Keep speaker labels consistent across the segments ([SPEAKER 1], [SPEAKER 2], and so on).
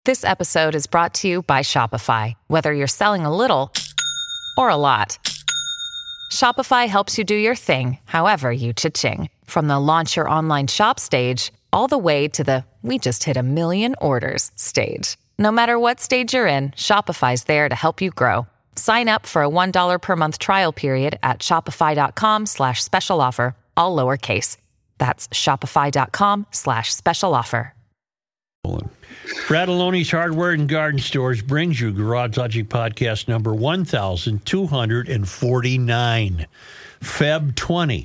[SPEAKER 1] This episode is brought to you by Shopify. Whether you're selling a little or a lot, Shopify helps you do your thing, however you cha-ching. From the launch your online shop stage, all the way to the we just hit 1 million orders stage. No matter what stage you're in, Shopify's there to help you grow. Sign up for a $1 per month trial period at shopify.com/special offer, all lowercase. That's shopify.com/special offer.
[SPEAKER 2] Fratelloni's Hardware and Garden Stores brings you Garage Logic Podcast number 1249, Feb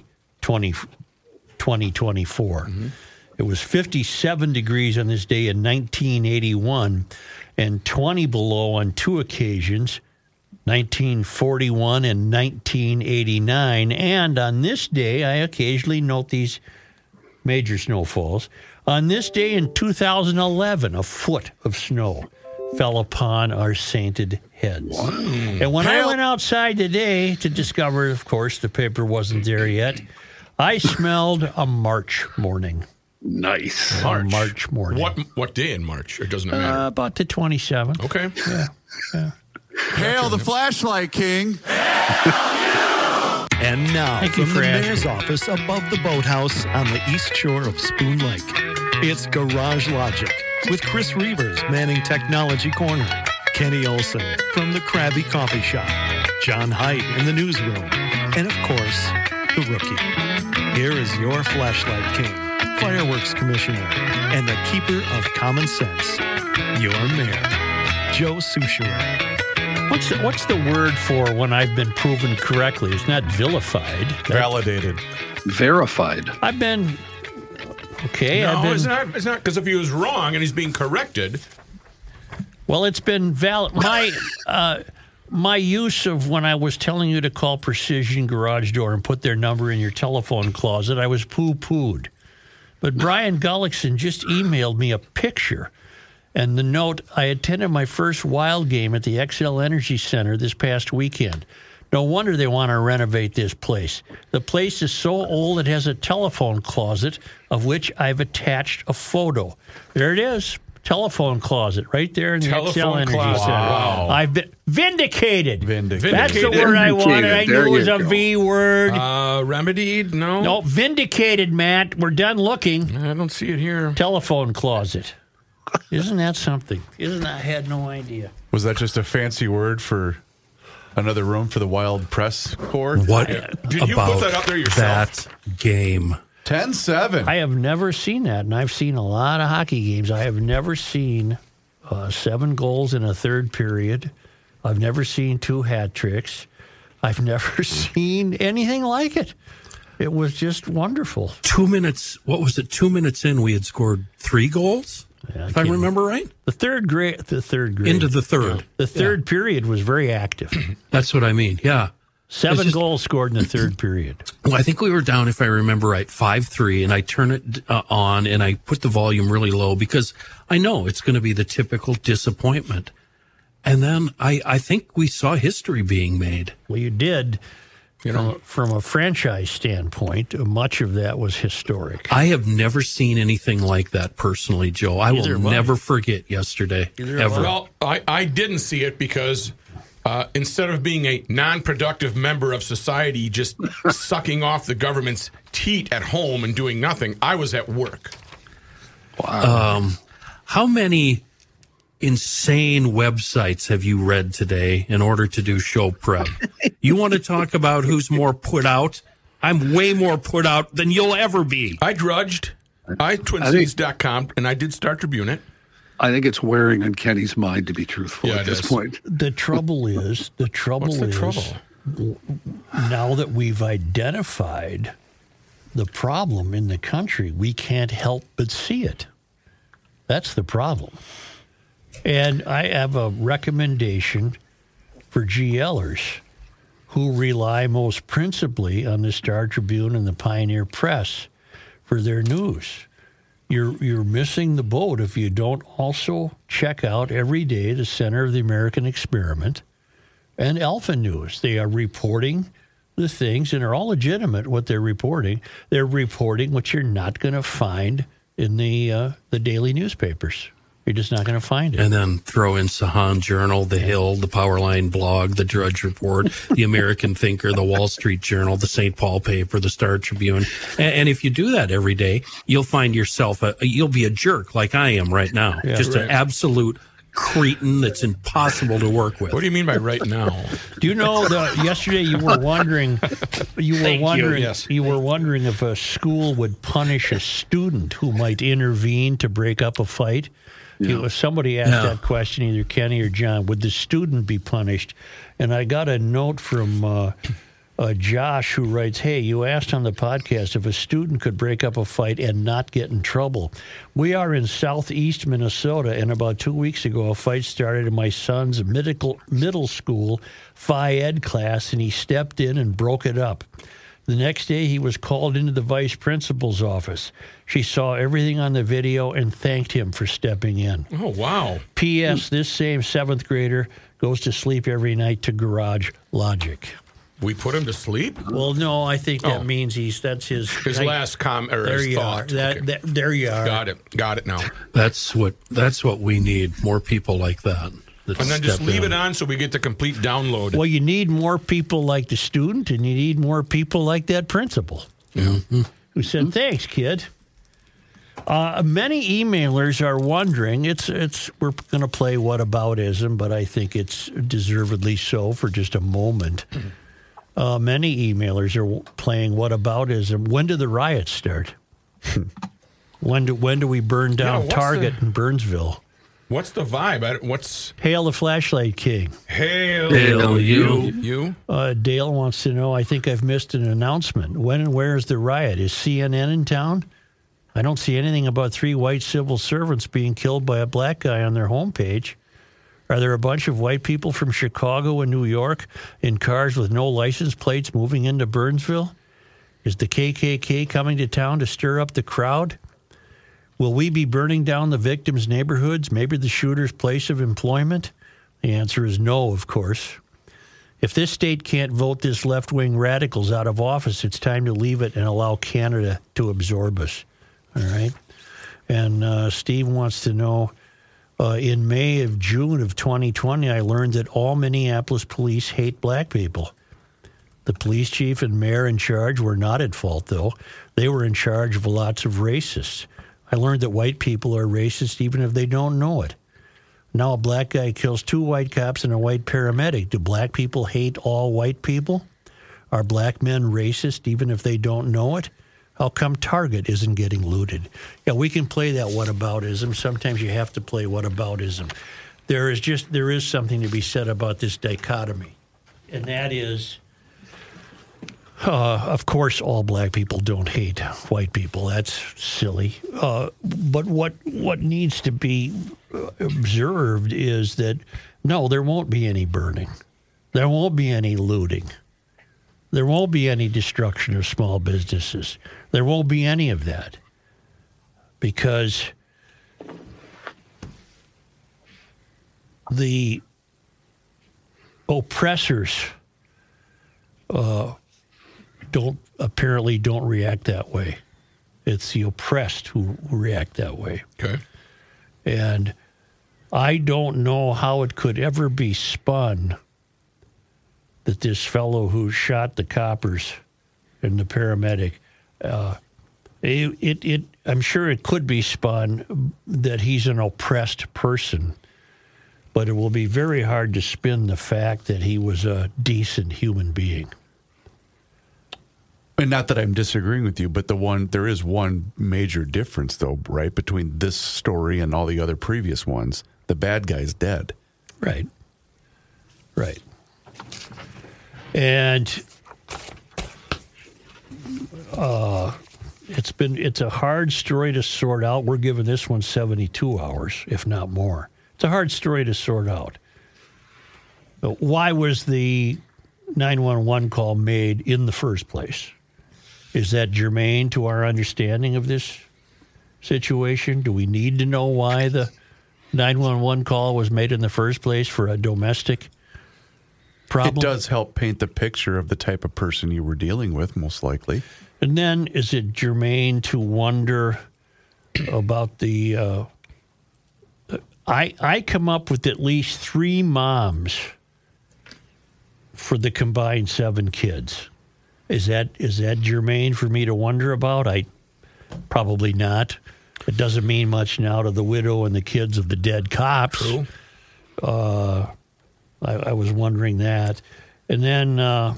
[SPEAKER 2] 2024. Mm-hmm. It was 57 degrees on this day in 1981 and 20 below on two occasions, 1941 and 1989. And on this day, I occasionally note these major snowfalls. On this day in 2011, a foot of snow fell upon our sainted heads. Wow. And when I went outside today to discover, of course, the paper wasn't there yet, I smelled a March morning.
[SPEAKER 3] Nice.
[SPEAKER 2] March morning.
[SPEAKER 4] What day in March? It doesn't matter.
[SPEAKER 2] About the 27th.
[SPEAKER 4] Okay.
[SPEAKER 2] Yeah.
[SPEAKER 5] Hail the Flashlight King.
[SPEAKER 6] And now,
[SPEAKER 2] Thank you,
[SPEAKER 6] from the
[SPEAKER 2] Fred.
[SPEAKER 6] mayor's office above the boathouse on the east shore of Spoon Lake, it's Garage Logic with Chris Reavers manning Technology Corner, Kenny Olson from the Krabby Coffee Shop, John Haidt in the newsroom, and of course, the rookie. Here is your Flashlight King, Fireworks Commissioner, and the keeper of common sense, your mayor, Joe Soucheray.
[SPEAKER 2] What's the word for when I've been proven correctly? It's not vilified.
[SPEAKER 4] Validated.
[SPEAKER 3] Verified.
[SPEAKER 2] I've been... Okay.
[SPEAKER 4] No, it's not because if he was wrong and he's being corrected.
[SPEAKER 2] Well, it's been valid. My use of when I was telling you to call Precision Garage Door and put their number in your telephone closet, I was poo-pooed. But Brian Gullickson just emailed me a picture. And the note, I attended my first Wild game at the XL Energy Center this past weekend. No wonder they want to renovate this place. The place is so old it has a telephone closet of which I've attached a photo. There it is. Telephone closet right there in the XL Energy Center.
[SPEAKER 4] Wow.
[SPEAKER 2] I've been vindicated.
[SPEAKER 4] Vindicated.
[SPEAKER 2] That's the word I wanted. I knew it was a
[SPEAKER 3] go.
[SPEAKER 2] V word.
[SPEAKER 4] Remedied? No.
[SPEAKER 2] No, vindicated, Matt. We're done looking.
[SPEAKER 4] I don't see it here.
[SPEAKER 2] Telephone closet. Isn't that something? I had no idea.
[SPEAKER 5] Was that just a fancy word for another room for the Wild Press Corps?
[SPEAKER 6] What
[SPEAKER 4] Did you
[SPEAKER 6] about
[SPEAKER 4] put that up there yourself?
[SPEAKER 6] that game?
[SPEAKER 5] 10-7.
[SPEAKER 2] I have never seen that, and I've seen a lot of hockey games. I have never seen 7 goals in a third period. I've never seen 2 hat tricks. I've never seen anything like it. It was just wonderful.
[SPEAKER 6] 2 minutes. What was it? 2 minutes in, we had scored 3 goals.
[SPEAKER 2] Yeah,
[SPEAKER 6] If I remember right,
[SPEAKER 2] the third grade
[SPEAKER 6] into the third.
[SPEAKER 2] The third period was very active.
[SPEAKER 6] That's what I mean. Yeah.
[SPEAKER 2] 7 goals scored in the third period.
[SPEAKER 6] Well, I think we were down, if I remember right, 5-3, and I turn it on and I put the volume really low because I know it's going to be the typical disappointment. And then I think we saw history being made.
[SPEAKER 2] Well, you did. From a franchise standpoint, much of that was historic.
[SPEAKER 6] I have never seen anything like that personally, Joe. I will never forget yesterday, ever.
[SPEAKER 4] Well, I didn't see it because instead of being a non-productive member of society, just sucking off the government's teat at home and doing nothing, I was at work.
[SPEAKER 6] Wow. How many insane websites have you read today in order to do show prep? You want to talk about who's more put out? I'm way more put out than you'll ever be.
[SPEAKER 4] I drudged. TwinCities.com, and I did Star Tribune it.
[SPEAKER 3] I think it's wearing on Kenny's mind, to be truthful, at this point.
[SPEAKER 2] The trouble is,
[SPEAKER 4] What's the trouble?
[SPEAKER 2] Now that we've identified the problem in the country, we can't help but see it. That's the problem. And I have a recommendation for GLers who rely most principally on the Star Tribune and the Pioneer Press for their news. You're missing the boat if you don't also check out every day the Center of the American Experiment and Alpha News. They are reporting the things, and they're all legitimate what they're reporting. They're reporting what you're not going to find in the daily newspapers. You're just not going to find it.
[SPEAKER 7] And then throw in Sahan Journal, The Hill, the Powerline Blog, the Drudge Report, the American Thinker, the Wall Street Journal, the St. Paul Paper, the Star Tribune. And if you do that every day, you'll find yourself, you'll be a jerk like I am right now.
[SPEAKER 2] Yeah,
[SPEAKER 7] just an absolute cretin that's impossible to work with.
[SPEAKER 4] What do you mean by right now?
[SPEAKER 2] Do you know that yesterday you were wondering you were wondering if a school would punish a student who might intervene to break up a fight? Yeah. Somebody asked that question, either Kenny or John. Would the student be punished? And I got a note from Josh who writes, "Hey, you asked on the podcast if a student could break up a fight and not get in trouble. We are in southeast Minnesota, and about 2 weeks ago, a fight started in my son's middle school Phi Ed class, and he stepped in and broke it up. The next day, he was called into the vice principal's office. She saw everything on the video and thanked him for stepping in.
[SPEAKER 4] Oh, wow.
[SPEAKER 2] P.S. This same 7th grader goes to sleep every night to Garage Logic."
[SPEAKER 4] We put him to sleep?
[SPEAKER 2] Well, no, I think that means that's his
[SPEAKER 4] last comment or his thought.
[SPEAKER 2] There you are.
[SPEAKER 4] Got it now.
[SPEAKER 7] That's what we need. More people like that.
[SPEAKER 4] And then just leave it on so we get the complete download.
[SPEAKER 2] Well, you need more people like the student, and you need more people like that principal who said, "Thanks, kid." Many emailers are wondering. We're going to play whataboutism, but I think it's deservedly so for just a moment. Many emailers are playing whataboutism. When do the riots start? When do we burn down Target in Burnsville?
[SPEAKER 4] What's the vibe?
[SPEAKER 2] Hail the Flashlight King.
[SPEAKER 4] Hail you.
[SPEAKER 2] Dale wants to know, I think I've missed an announcement. When and where is the riot? Is CNN in town? I don't see anything about 3 white civil servants being killed by a black guy on their homepage. Are there a bunch of white people from Chicago and New York in cars with no license plates moving into Burnsville? Is the KKK coming to town to stir up the crowd? Will we be burning down the victims' neighborhoods, maybe the shooter's place of employment? The answer is no, of course. If this state can't vote this left-wing radicals out of office, it's time to leave it and allow Canada to absorb us. All right? And Steve wants to know, in May of June of 2020, I learned that all Minneapolis police hate black people. The police chief and mayor in charge were not at fault, though. They were in charge of lots of racists. I learned that white people are racist even if they don't know it. Now a black guy kills 2 white cops and a white paramedic. Do black people hate all white people? Are black men racist even if they don't know it? How come Target isn't getting looted? Yeah, we can play that whataboutism. Sometimes you have to play whataboutism. There is something to be said about this dichotomy, and that is, of course, all black people don't hate white people. That's silly. But what needs to be observed is that, no, there won't be any burning. There won't be any looting. There won't be any destruction of small businesses. There won't be any of that. Because the oppressors don't react that way. It's the oppressed who react that way.
[SPEAKER 4] Okay.
[SPEAKER 2] And I don't know how it could ever be spun that this fellow who shot the coppers and the paramedic, I'm sure it could be spun that he's an oppressed person, but it will be very hard to spin the fact that he was a decent human being.
[SPEAKER 5] And not that I'm disagreeing with you, but there is one major difference, though, right, between this story and all the other previous ones. The bad guy's dead.
[SPEAKER 2] Right. And it's a hard story to sort out. We're giving this one 72 hours, if not more. It's a hard story to sort out. Why was the 911 call made in the first place? Is that germane to our understanding of this situation? Do we need to know why the 911 call was made in the first place for a domestic problem?
[SPEAKER 5] It does help paint the picture of the type of person you were dealing with, most likely.
[SPEAKER 2] And then is it germane to wonder about the I come up with at least 3 moms for the combined 7 kids. Is that germane for me to wonder about? Probably not. It doesn't mean much now to the widow and the kids of the dead cops.
[SPEAKER 4] True.
[SPEAKER 2] I was wondering that. And then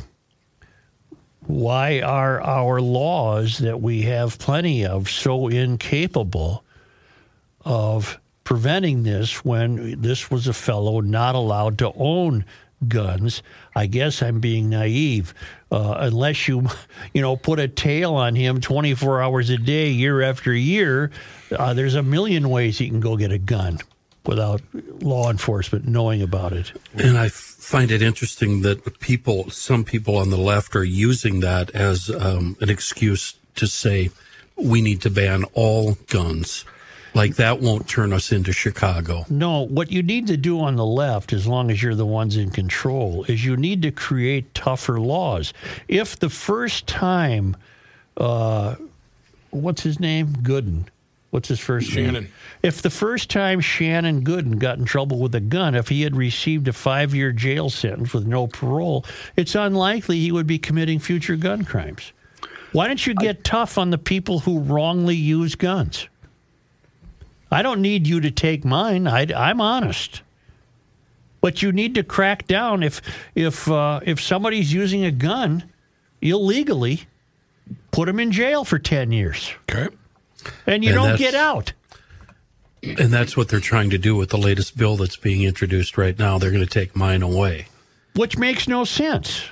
[SPEAKER 2] why are our laws that we have plenty of so incapable of preventing this when this was a fellow not allowed to own guns? I guess I'm being naive. Unless you put a tail on him 24 hours a day, year after year, there's a million ways he can go get a gun without law enforcement knowing about it.
[SPEAKER 7] And I find it interesting that some people on the left are using that as an excuse to say we need to ban all guns. Like that won't turn us into Chicago.
[SPEAKER 2] No, what you need to do on the left, as long as you're the ones in control, is you need to create tougher laws. If the first time, what's his name? Gooden. What's his first name?
[SPEAKER 4] Shannon.
[SPEAKER 2] If the first time Shannon Gooden got in trouble with a gun, if he had received a 5-year jail sentence with no parole, it's unlikely he would be committing future gun crimes. Why don't you get tough on the people who wrongly use guns? I don't need you to take mine. I'm honest. But you need to crack down if somebody's using a gun illegally, put them in jail for 10 years.
[SPEAKER 4] Okay.
[SPEAKER 2] And you don't get out.
[SPEAKER 7] And that's what they're trying to do with the latest bill that's being introduced right now. They're going to take mine away.
[SPEAKER 2] Which makes no sense.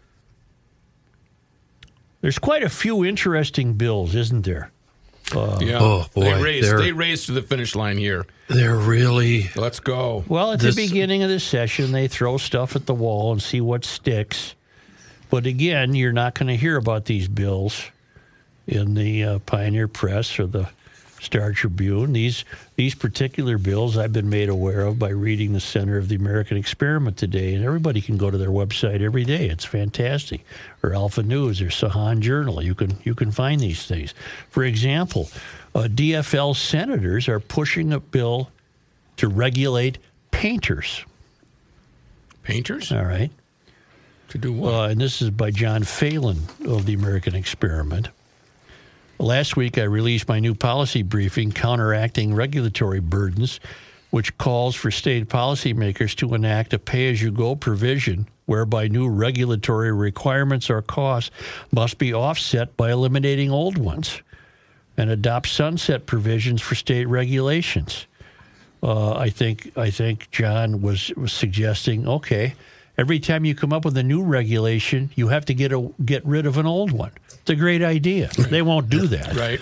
[SPEAKER 2] There's quite a few interesting bills, isn't there?
[SPEAKER 4] Yeah.
[SPEAKER 7] Oh, boy.
[SPEAKER 4] They raced to the finish line here.
[SPEAKER 7] They're really...
[SPEAKER 4] Let's go.
[SPEAKER 2] Well, at the beginning of the session, they throw stuff at the wall and see what sticks. But again, you're not going to hear about these bills in the Pioneer Press or the Star Tribune. These particular bills I've been made aware of by reading the Center of the American Experiment today, and everybody can go to their website every day. It's fantastic. Or Alpha News or Sahan Journal. You can find these things. For example, DFL senators are pushing a bill to regulate painters.
[SPEAKER 4] Painters?
[SPEAKER 2] All right.
[SPEAKER 4] To do what?
[SPEAKER 2] And this is by John Phelan of the American Experiment. Last week, I released my new policy briefing, Counteracting Regulatory Burdens, which calls for state policymakers to enact a pay-as-you-go provision whereby new regulatory requirements or costs must be offset by eliminating old ones, and adopt sunset provisions for state regulations. I think John was suggesting, okay, every time you come up with a new regulation, you have to get rid of an old one. It's a great idea. They won't do that,
[SPEAKER 4] Right.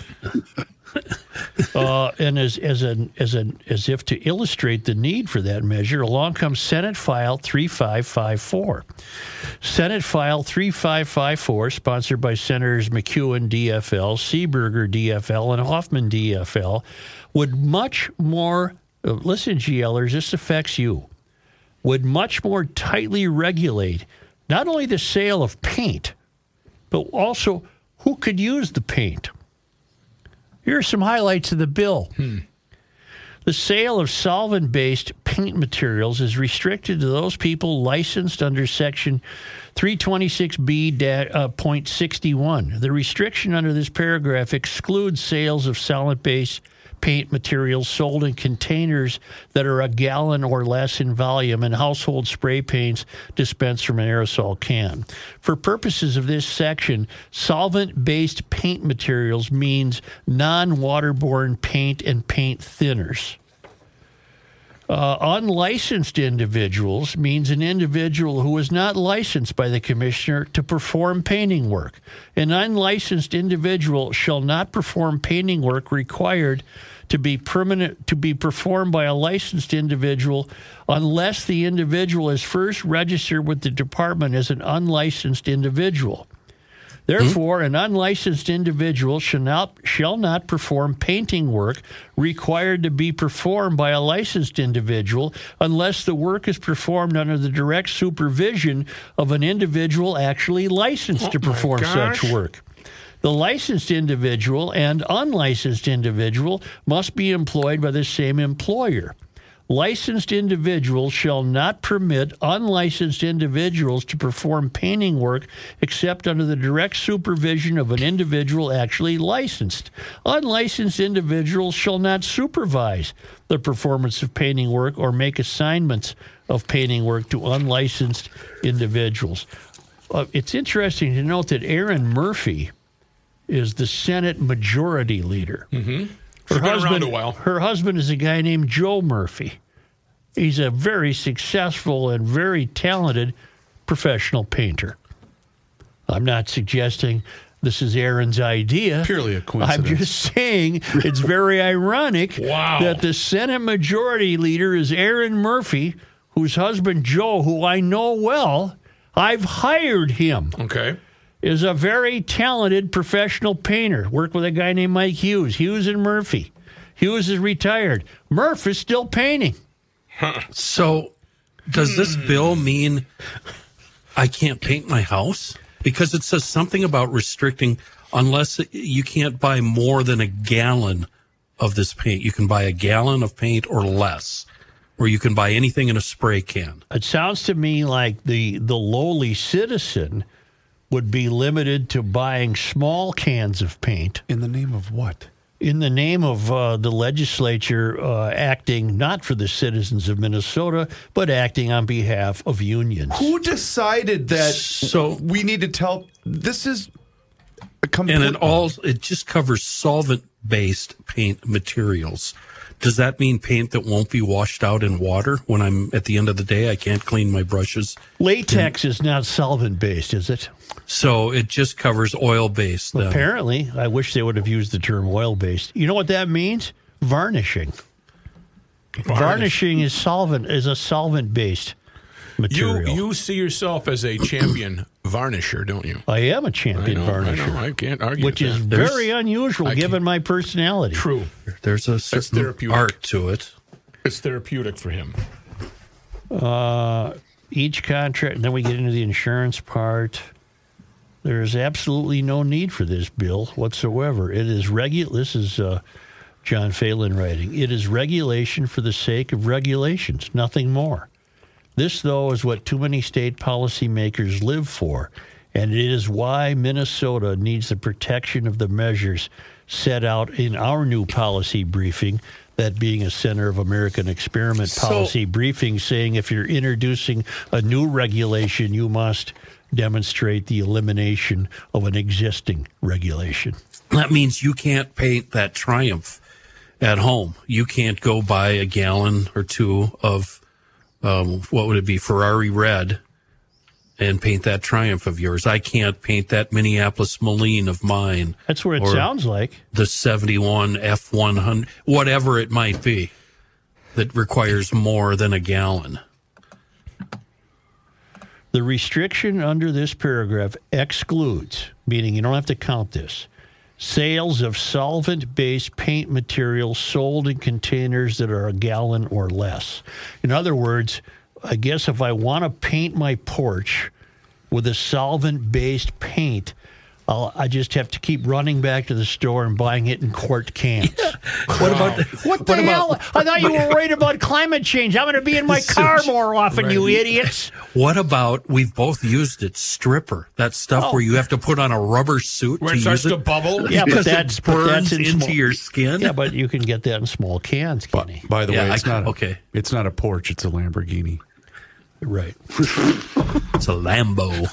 [SPEAKER 2] And as if to illustrate the need for that measure, along comes Senate File 3554. Senate File 3554, sponsored by Senators McEwen, DFL, Seeberger, DFL, and Hoffman, DFL, would much more, listen, GLers, this affects you, would much more tightly regulate not only the sale of paint, but also who could use the paint. Here are some highlights of the bill. The sale of solvent-based paint materials is restricted to those people licensed under Section 326B.61. The restriction under this paragraph excludes sales of solvent-based paint materials sold in containers that are a gallon or less in volume and household spray paints dispensed from an aerosol can. For purposes of this section, solvent-based paint materials means non-waterborne paint and paint thinners. Unlicensed individuals means an individual who is not licensed by the commissioner to perform painting work. An unlicensed individual shall not perform painting work required to be performed by a licensed individual unless the individual is first registered with the department as an unlicensed individual. Therefore, an unlicensed individual shall not perform painting work required to be performed by a licensed individual unless the work is performed under the direct supervision of an individual actually licensed to perform such work. The licensed individual and unlicensed individual must be employed by the same employer. licensed individuals shall not permit unlicensed individuals to perform painting work except under the direct supervision of an individual actually licensed. Unlicensed individuals shall not supervise the performance of painting work or make assignments of painting work to unlicensed individuals. It's interesting to note that Erin Murphy is the Senate Majority Leader.
[SPEAKER 4] Mm-hmm. She's been around a while.
[SPEAKER 2] Her husband is a guy named Joe Murphy. He's a very successful and very talented professional painter. I'm not suggesting this is Erin's idea.
[SPEAKER 5] Purely a coincidence.
[SPEAKER 2] I'm just saying it's very ironic that the Senate Majority Leader is Erin Murphy, whose husband Joe, who I know well, I've hired him.
[SPEAKER 4] Okay.
[SPEAKER 2] Is a very talented professional painter. Worked with a guy named Mike Hughes. Hughes and Murphy. Hughes is retired. Murph is still painting.
[SPEAKER 7] So does this bill mean I can't paint my house? Because it says something about restricting unless you can't buy more than a gallon of this paint. You can buy a gallon of paint or less, or you can buy anything in a spray can.
[SPEAKER 2] It sounds to me like the lowly citizen would be limited to buying small cans of paint.
[SPEAKER 5] In the name of what?
[SPEAKER 2] In the name of the legislature acting not for the citizens of Minnesota, but acting on behalf of unions.
[SPEAKER 8] Who decided that
[SPEAKER 7] So
[SPEAKER 8] we need to tell? This is a
[SPEAKER 7] and it just covers solvent-based paint materials. Does that mean paint that won't be washed out in water when I'm at the end of the day? I can't clean my brushes.
[SPEAKER 2] Latex is not solvent-based, is it?
[SPEAKER 7] So it just covers oil-based. Then.
[SPEAKER 2] Apparently. I wish they would have used the term oil-based. You know what that means? Varnishing. Varnishing is a solvent-based material.
[SPEAKER 4] You see yourself as a champion varnisher, don't you?
[SPEAKER 2] I am a champion varnisher.
[SPEAKER 4] I know. I can't argue
[SPEAKER 2] which
[SPEAKER 4] with
[SPEAKER 2] is
[SPEAKER 4] that.
[SPEAKER 2] very unusual given my personality.
[SPEAKER 4] True.
[SPEAKER 7] There's a certain art to it.
[SPEAKER 4] It's therapeutic for him.
[SPEAKER 2] Each contract, and then we get into the insurance part. There is absolutely no need for this bill whatsoever. It is This is John Phelan writing. It is regulation for the sake of regulations, nothing more. This, though, is what too many state policymakers live for, and it is why Minnesota needs the protection of the measures set out in our new policy briefing, that being a Center of American Experiment policy briefing, saying if you're introducing a new regulation, you must demonstrate the elimination of an existing regulation.
[SPEAKER 7] That means you can't paint that Triumph at home. You can't go buy a gallon or two of what would it be, Ferrari red, and paint that Triumph of yours. I can't paint that Minneapolis Moline of mine.
[SPEAKER 2] That's what it sounds like.
[SPEAKER 7] The 71 F100, whatever it might be, that requires more than a gallon.
[SPEAKER 2] The restriction under this paragraph excludes, meaning you don't have to count this, sales of solvent-based paint materials sold in containers that are a gallon or less. In other words, I guess if I want to paint my porch with a solvent-based paint, I just have to keep running back to the store and buying it in quart cans. What the hell? I thought you were worried about climate change. I'm going to be in my car more often, you idiots.
[SPEAKER 7] What about, we've both used it, stripper, that stuff where you have to put on a rubber suit
[SPEAKER 4] where it starts to bubble?
[SPEAKER 2] Yeah, but that burns
[SPEAKER 7] into your skin.
[SPEAKER 2] Yeah, but you can get that in small cans, Kenny.
[SPEAKER 5] By the way, it's not a Porsche, it's a Lamborghini.
[SPEAKER 2] Right.
[SPEAKER 7] It's a Lambo.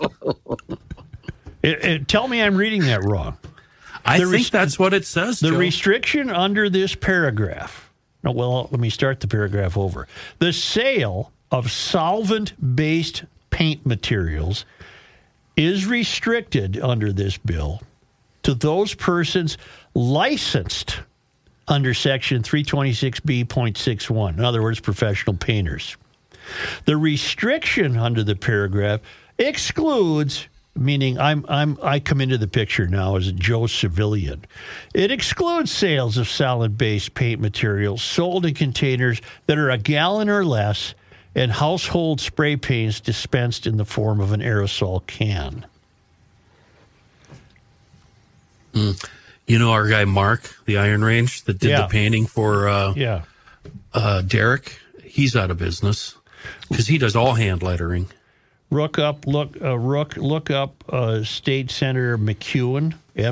[SPEAKER 2] Tell me I'm reading that wrong.
[SPEAKER 7] I think that's what it says,
[SPEAKER 2] The
[SPEAKER 7] Joe.
[SPEAKER 2] restriction under this paragraph. No, well, let me start the paragraph over. The sale of solvent-based paint materials is restricted under this bill to those persons licensed under Section 326B.61. In other words, professional painters. The restriction under the paragraph excludes, meaning I come into the picture now as a Joe civilian. It excludes sales of solid-based paint materials sold in containers that are a gallon or less and household spray paints dispensed in the form of an aerosol can.
[SPEAKER 7] You know our guy Mark, the Iron Range, that did the painting for Derek, he's out of business because he does all hand lettering.
[SPEAKER 2] Look up State Senator McEwen,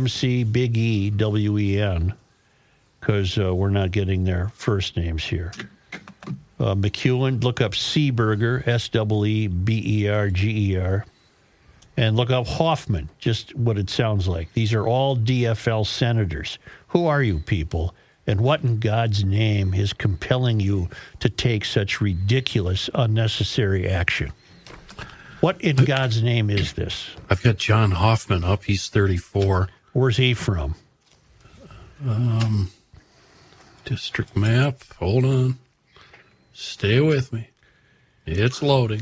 [SPEAKER 2] McEwen, because we're not getting their first names here. McEwen, look up Seeberger, Seeberger, and look up Hoffman, just what it sounds like. These are all DFL senators. Who are you people? And what in God's name is compelling you to take such ridiculous, unnecessary action? What in God's name is this?
[SPEAKER 7] I've got John Hoffman up. He's 34.
[SPEAKER 2] Where's he from?
[SPEAKER 7] District map. Hold on. Stay with me. It's loading.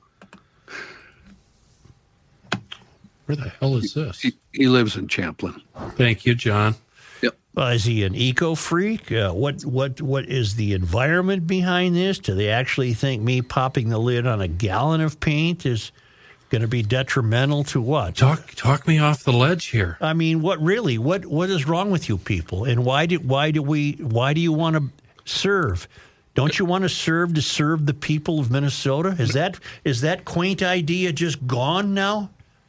[SPEAKER 7] Where the hell is this?
[SPEAKER 3] He lives in Champlin.
[SPEAKER 7] Thank you, John.
[SPEAKER 3] Yep.
[SPEAKER 2] Is he an eco freak? What is the environment behind this? Do they actually think me popping the lid on a gallon of paint is going to be detrimental to what?
[SPEAKER 7] Talk me off the ledge here.
[SPEAKER 2] I mean, what is wrong with you people? And why do you want to serve? Don't you want to serve the people of Minnesota? Is that quaint idea just gone now?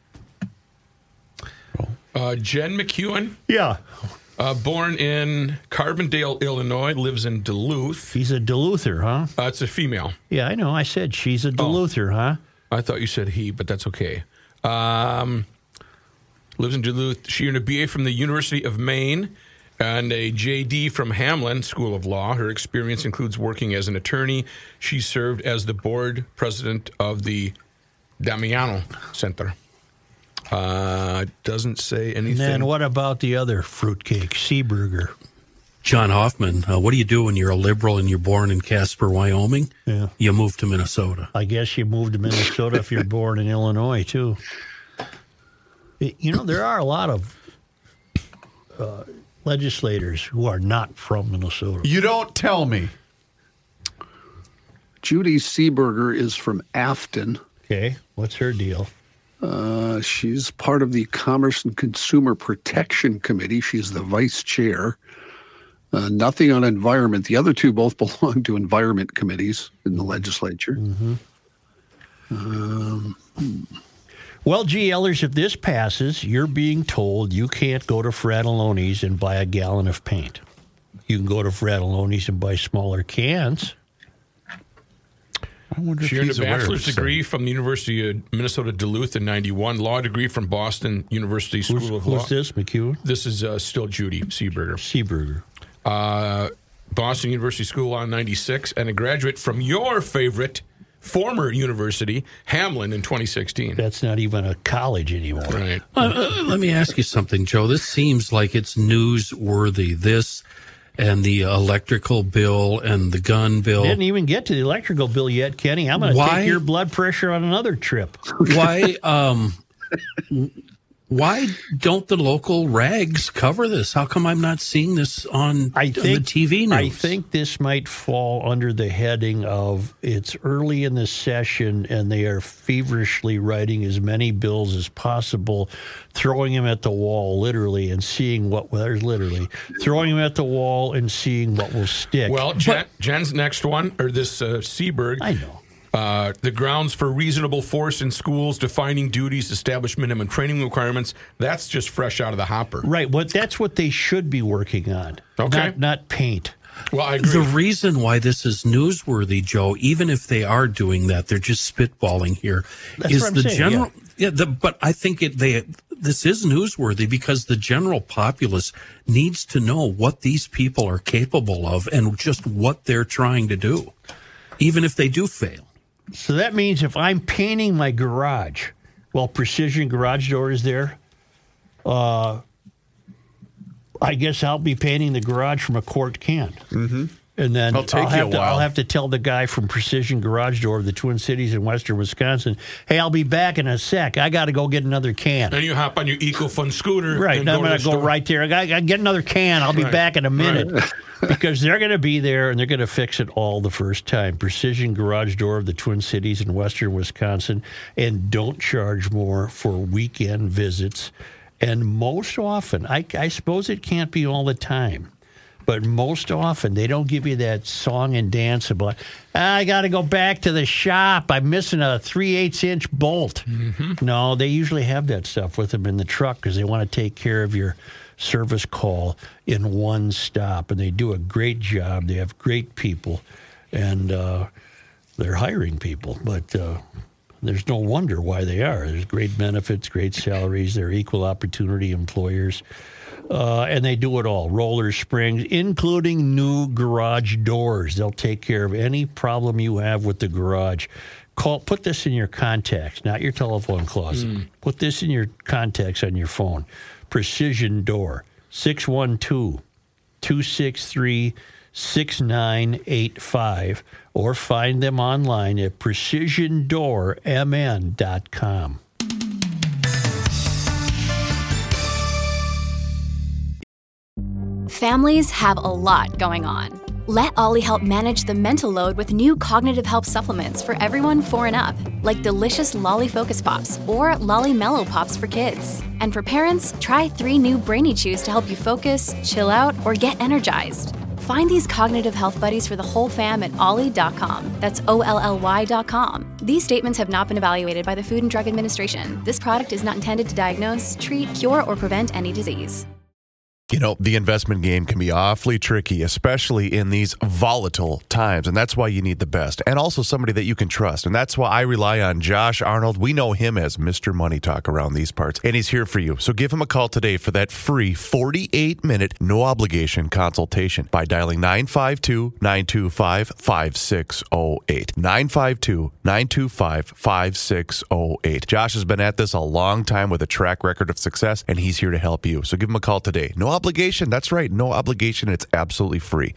[SPEAKER 4] Jen McEwen,
[SPEAKER 2] Yeah.
[SPEAKER 4] born in Carbondale, Illinois, lives in Duluth.
[SPEAKER 2] She's a Duluther, huh?
[SPEAKER 4] It's a female.
[SPEAKER 2] Yeah, I know. I said she's a Duluther, huh?
[SPEAKER 4] I thought you said he, but that's okay. Lives in Duluth. She earned a BA from the University of Maine and a JD from Hamlin School of Law. Her experience includes working as an attorney. She served as the board president of the Damiano Center. Doesn't say anything.
[SPEAKER 2] And then what about the other fruitcake, Seeberger?
[SPEAKER 7] John Hoffman, what do you do when you're a liberal and you're born in Casper, Wyoming?
[SPEAKER 2] Yeah.
[SPEAKER 7] You move to Minnesota.
[SPEAKER 2] I guess you moved to Minnesota if you're born in Illinois, too. There are a lot of legislators who are not from Minnesota.
[SPEAKER 8] You don't tell me.
[SPEAKER 3] Judy Seeberger is from Afton.
[SPEAKER 2] Okay, what's her deal?
[SPEAKER 3] She's part of the Commerce and Consumer Protection Committee. She's the vice chair. Nothing on environment. The other two both belong to environment committees in the legislature.
[SPEAKER 2] Mm-hmm. Well, GLers, if this passes, you're being told you can't go to Fratelloni's and buy a gallon of paint. You can go to Fratelloni's and buy smaller cans.
[SPEAKER 5] I wonder if
[SPEAKER 4] She earned
[SPEAKER 5] he's
[SPEAKER 4] a
[SPEAKER 5] aware of
[SPEAKER 4] bachelor's degree from the University of Minnesota Duluth in 91, law degree from Boston University School of Law.
[SPEAKER 2] Who's this, McEwen?
[SPEAKER 4] This is still Judy Seeberger.
[SPEAKER 2] Seeberger.
[SPEAKER 4] Boston University School of Law in 96, and a graduate from your favorite former university, Hamlin, in 2016.
[SPEAKER 2] That's not even a college anymore.
[SPEAKER 4] Right.
[SPEAKER 7] Let me ask you something, Joe. This seems like it's newsworthy. This and the electrical bill and the gun bill.
[SPEAKER 2] Didn't even get to the electrical bill yet, Kenny. I'm going to take your blood pressure on another trip.
[SPEAKER 7] Why don't the local rags cover this? How come I'm not seeing this on the TV news?
[SPEAKER 2] I think this might fall under the heading of it's early in the session and they are feverishly writing as many bills as possible, throwing them at the wall literally and seeing what throwing them at the wall and seeing what will stick.
[SPEAKER 4] Well, Jen's next one, or this Seeberg.
[SPEAKER 2] I know.
[SPEAKER 4] The grounds for reasonable force in schools, defining duties, establish minimum training requirements. That's just fresh out of the hopper.
[SPEAKER 2] Right. That's what they should be working on.
[SPEAKER 4] Okay.
[SPEAKER 2] Not paint.
[SPEAKER 4] Well, I agree.
[SPEAKER 7] The reason why this is newsworthy, Joe, even if they are doing that, they're just spitballing here.
[SPEAKER 2] That's what I'm saying,
[SPEAKER 7] general. Yeah. But I think this is newsworthy because the general populace needs to know what these people are capable of and just what they're trying to do, even if they do fail.
[SPEAKER 2] So that means if I'm painting my garage, Precision Garage Door is there, I guess I'll be painting the garage from a quart can. Mm-hmm. And then I'll have to tell the guy from Precision Garage Door of the Twin Cities in western Wisconsin, hey, I'll be back in a sec. I got to go get another can.
[SPEAKER 4] And you hop on your EcoFun scooter.
[SPEAKER 2] Right. And I'm going to go right there. I got to get another can. I'll be back in a minute. Right. Because they're going to be there and they're going to fix it all the first time. Precision Garage Door of the Twin Cities in western Wisconsin. And don't charge more for weekend visits. And most often, I suppose it can't be all the time, But most often, they don't give you that song and dance about, I got to go back to the shop. I'm missing a 3/8-inch bolt. No, they usually have that stuff with them in the truck because they want to take care of your service call in one stop. And they do a great job. They have great people. And they're hiring people. But there's no wonder why they are. There's great benefits, great salaries. They're equal opportunity employers. And they do it all, rollers, springs, including new garage doors. They'll take care of any problem you have with the garage. Put this in your contacts, not your telephone closet. Put this in your contacts on your phone. Precision Door, 612-263-6985, or find them online at precisiondoormn.com.
[SPEAKER 9] Families have a lot going on. Let Ollie help manage the mental load with new cognitive help supplements for everyone 4 and up, like delicious Lolly Focus Pops or Lolly Mellow Pops for kids. And for parents, try 3 new Brainy Chews to help you focus, chill out, or get energized. Find these cognitive health buddies for the whole fam at ollie.com. That's OLLY.com. These statements have not been evaluated by the Food and Drug Administration. This product is not intended to diagnose, treat, cure, or prevent any disease.
[SPEAKER 8] You know, the investment game can be awfully tricky, especially in these volatile times. And that's why you need the best and also somebody that you can trust. And that's why I rely on Josh Arnold. We know him as Mr. Money Talk around these parts. And he's here for you. So give him a call today for that free 48-minute, no-obligation consultation by dialing 952-925-5608. 952-925-5608. Josh has been at this a long time with a track record of success, and he's here to help you. So give him a call today. No obligation. That's right. No obligation. It's absolutely free.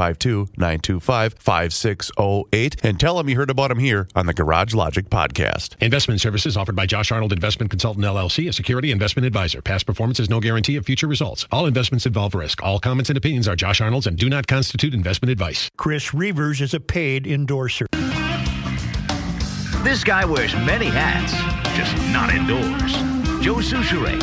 [SPEAKER 8] 952-925-5608. And tell him you heard about him here on the Garage Logic podcast.
[SPEAKER 10] Investment services offered by Josh Arnold Investment Consultant LLC, a security investment advisor. Past performance is no guarantee of future results. All investments involve risk. All comments and opinions are Josh Arnold's and do not constitute investment advice.
[SPEAKER 2] Chris Reavers is a paid endorser.
[SPEAKER 11] This guy wears many hats, just not indoors. Joe Souchere.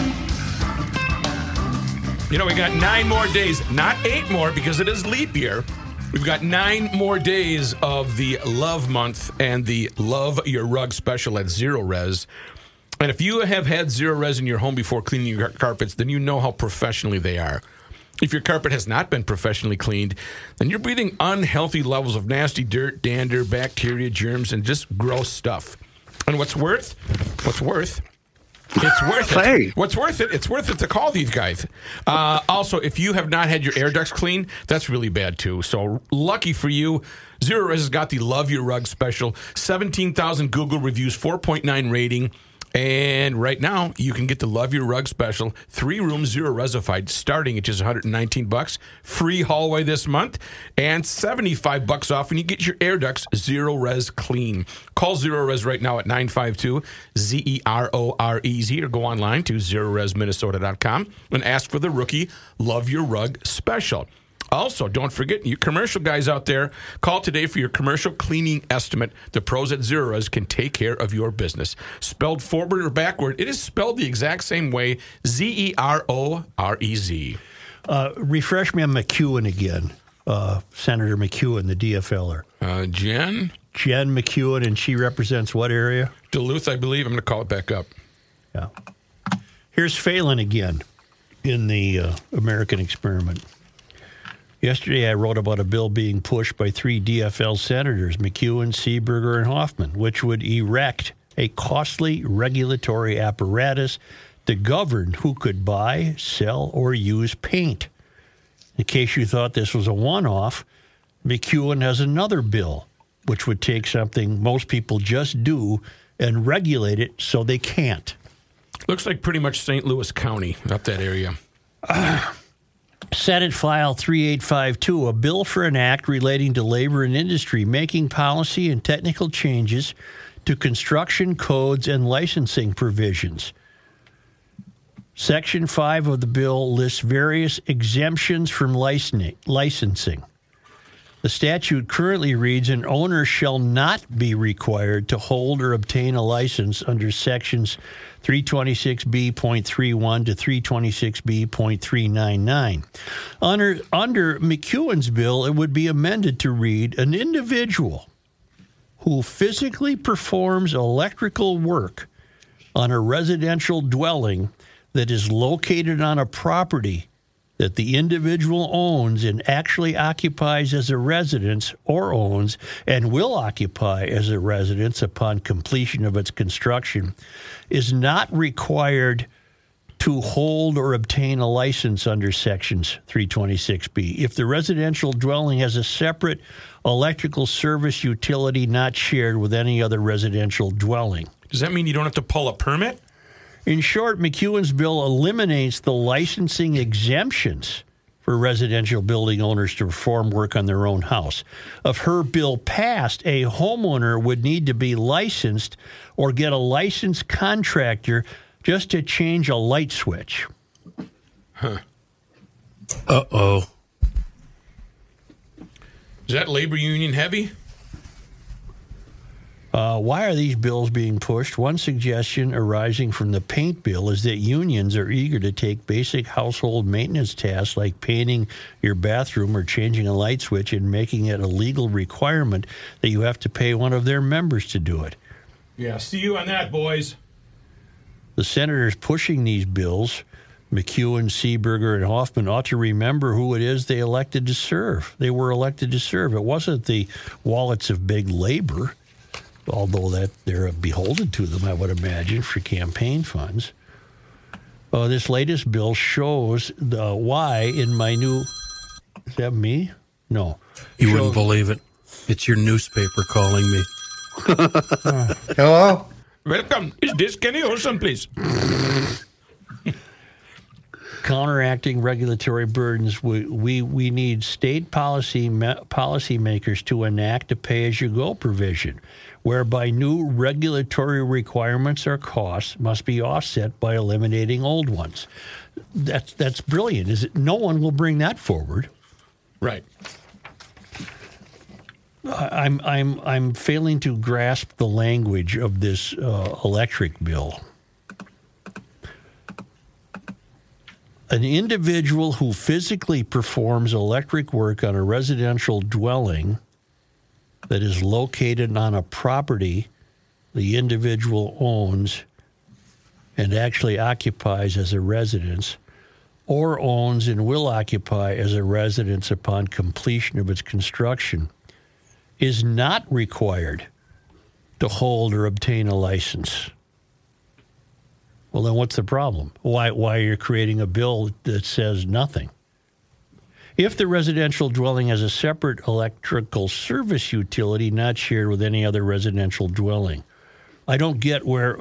[SPEAKER 4] You know, we got 9 more days, not 8 more because it is leap year. We've got 9 more days of the Love Month and the Love Your Rug special at Zero Res. And if you have had Zero Res in your home before cleaning your carpets, then you know how professionally they are. If your carpet has not been professionally cleaned, then you're breathing unhealthy levels of nasty dirt, dander, bacteria, germs, and just gross stuff. And what's worth It's worth it.
[SPEAKER 3] Hey.
[SPEAKER 4] What's worth it? It's worth it to call these guys. Also, if you have not had your air ducts cleaned, that's really bad too. So lucky for you, Zero Res has got the Love Your Rug special. 17,000 Google reviews, 4.9 rating. And right now, you can get the Love Your Rug special, 3-room, zero resified, starting at just $119. Free hallway this month, and $75 off when you get your air ducts Zero Res clean. Call Zero Res right now at 952-ZEROREZ, or go online to ZeroResMinnesota.com and ask for the rookie Love Your Rug special. Also, don't forget, you commercial guys out there, call today for your commercial cleaning estimate. The pros at Zero Res can take care of your business. Spelled forward or backward, it is spelled the exact same way, ZEROREZ.
[SPEAKER 2] Refresh me on McEwen again, Senator McEwen, the DFLer.
[SPEAKER 4] Jen
[SPEAKER 2] McEwen, and she represents what area?
[SPEAKER 4] Duluth, I believe. I'm going to call it back up.
[SPEAKER 2] Yeah. Here's Phelan again in the American experiment. Yesterday, I wrote about a bill being pushed by 3 DFL senators, McEwen, Seeberger, and Hoffman, which would erect a costly regulatory apparatus to govern who could buy, sell, or use paint. In case you thought this was a one-off, McEwen has another bill, which would take something most people just do and regulate it so they can't.
[SPEAKER 4] Looks like pretty much St. Louis County, up that area.
[SPEAKER 2] Senate File 3852, a bill for an act relating to labor and industry, making policy and technical changes to construction codes and licensing provisions. Section 5 of the bill lists various exemptions from licensing. The statute currently reads, an owner shall not be required to hold or obtain a license under sections 326B.31 to 326B.399. Under McEwen's bill, it would be amended to read, an individual who physically performs electrical work on a residential dwelling that is located on a property that the individual owns and actually occupies as a residence, or owns and will occupy as a residence upon completion of its construction, is not required to hold or obtain a license under sections 326B. If the residential dwelling has a separate electrical service utility not shared with any other residential dwelling.
[SPEAKER 4] Does that mean you don't have to pull a permit?
[SPEAKER 2] In short, McEwen's bill eliminates the licensing exemptions for residential building owners to perform work on their own house. If her bill passed, a homeowner would need to be licensed or get a licensed contractor just to change a light switch.
[SPEAKER 4] Huh.
[SPEAKER 7] Uh-oh.
[SPEAKER 4] Is that labor union heavy?
[SPEAKER 2] Why are these bills being pushed? One suggestion arising from the paint bill is that unions are eager to take basic household maintenance tasks like painting your bathroom or changing a light switch and making it a legal requirement that you have to pay one of their members to do it.
[SPEAKER 4] Yeah, see you on that, boys.
[SPEAKER 2] The senators pushing these bills, McEwen, Seeberger, and Hoffman, ought to remember who it is they elected to serve. They were elected to serve. It wasn't the wallets of big labor, although that they're beholden to them, I would imagine, for campaign funds. This latest bill shows why in my new... Is that me? No.
[SPEAKER 7] You wouldn't believe it. It's your newspaper calling me.
[SPEAKER 12] Hello?
[SPEAKER 4] Welcome. Is this Kenny Olson, please?
[SPEAKER 2] Counteracting regulatory burdens, we need state policymakers to enact a pay-as-you-go provision, whereby new regulatory requirements or costs must be offset by eliminating old ones. That's brilliant. Is it? No one will bring that forward.
[SPEAKER 4] Right.
[SPEAKER 2] I'm failing to grasp the language of this electric bill. An individual who physically performs electric work on a residential dwelling that is located on a property the individual owns and actually occupies as a residence, or owns and will occupy as a residence upon completion of its construction, is not required to hold or obtain a license. Well, then what's the problem? Why are you creating a bill that says nothing? If the residential dwelling has a separate electrical service utility not shared with any other residential dwelling, I don't get where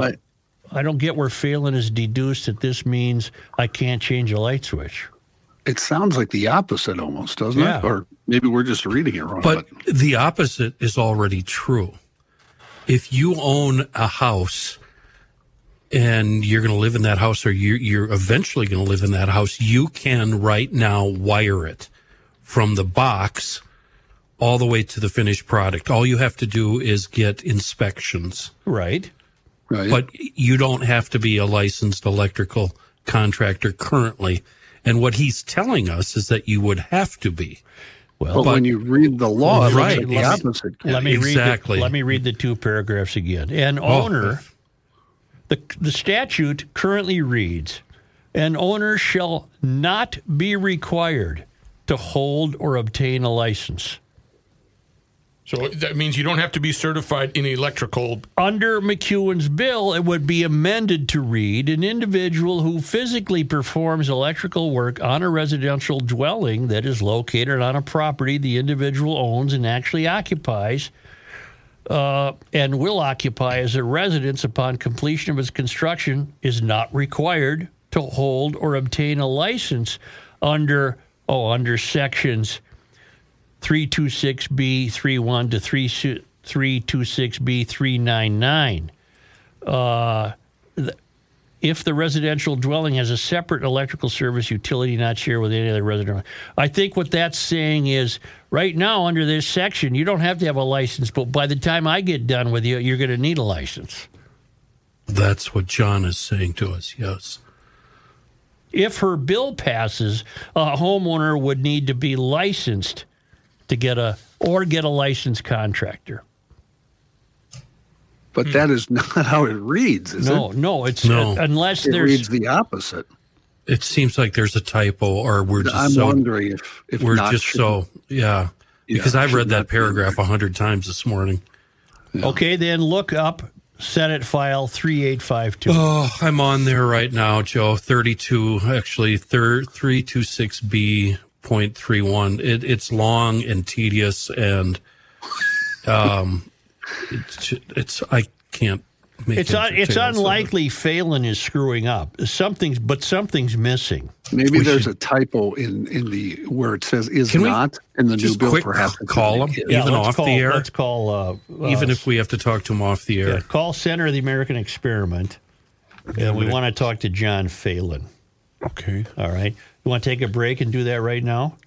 [SPEAKER 2] Phelan has deduced that this means I can't change a light switch.
[SPEAKER 3] It sounds like the opposite almost, doesn't it? Or maybe we're just reading it wrong.
[SPEAKER 7] But the opposite is already true. If you own a house and you're going to live in that house, or you're eventually going to live in that house, you can right now wire it from the box all the way to the finished product. All you have to do is get inspections.
[SPEAKER 2] Right.
[SPEAKER 7] But you don't have to be a licensed electrical contractor currently. And what he's telling us is that you would have to be.
[SPEAKER 3] Well, but when you read the law,
[SPEAKER 7] right,
[SPEAKER 3] it's like the opposite.
[SPEAKER 2] Let me read the two paragraphs again. An owner... The statute currently reads, an owner shall not be required to hold or obtain a license.
[SPEAKER 4] So that means you don't have to be certified in electrical.
[SPEAKER 2] Under McEwen's bill, it would be amended to read, an individual who physically performs electrical work on a residential dwelling that is located on a property the individual owns and actually occupies and will occupy as a residence upon completion of its construction is not required to hold or obtain a license under sections 326B.31 to 326B.399. If the residential dwelling has a separate electrical service utility not shared with any other resident. I think what that's saying is Right now, under this section, you don't have to have a license, but by the time I get done with you, you're going to need a license.
[SPEAKER 7] That's what John is saying to us, yes.
[SPEAKER 2] If her bill passes, a homeowner would need to be licensed to get a licensed contractor.
[SPEAKER 3] But that is not how it reads, is it?
[SPEAKER 2] No, unless
[SPEAKER 3] it
[SPEAKER 2] there's...
[SPEAKER 3] reads the opposite.
[SPEAKER 7] It seems like there's a typo, or we're just
[SPEAKER 3] I'm wondering if
[SPEAKER 7] we're
[SPEAKER 3] not
[SPEAKER 7] just so, yeah. Because I've read that paragraph 100 times this morning.
[SPEAKER 2] Yeah. Okay, then look up Senate File 3852.
[SPEAKER 7] Oh, I'm on there right now, Joe. 326B.31. It's long and tedious, and it's I can't make it.
[SPEAKER 2] It's unlikely Phelan is screwing up. Something's missing.
[SPEAKER 3] Maybe there's a typo in the where it says in the new bill. Perhaps
[SPEAKER 7] call him off the air.
[SPEAKER 2] Let's call
[SPEAKER 7] even if we have to talk to him off the air.
[SPEAKER 2] Yeah, call Center of the American Experiment, and we want to talk to John Phelan.
[SPEAKER 5] Okay.
[SPEAKER 2] All right. You want to take a break and do that right now?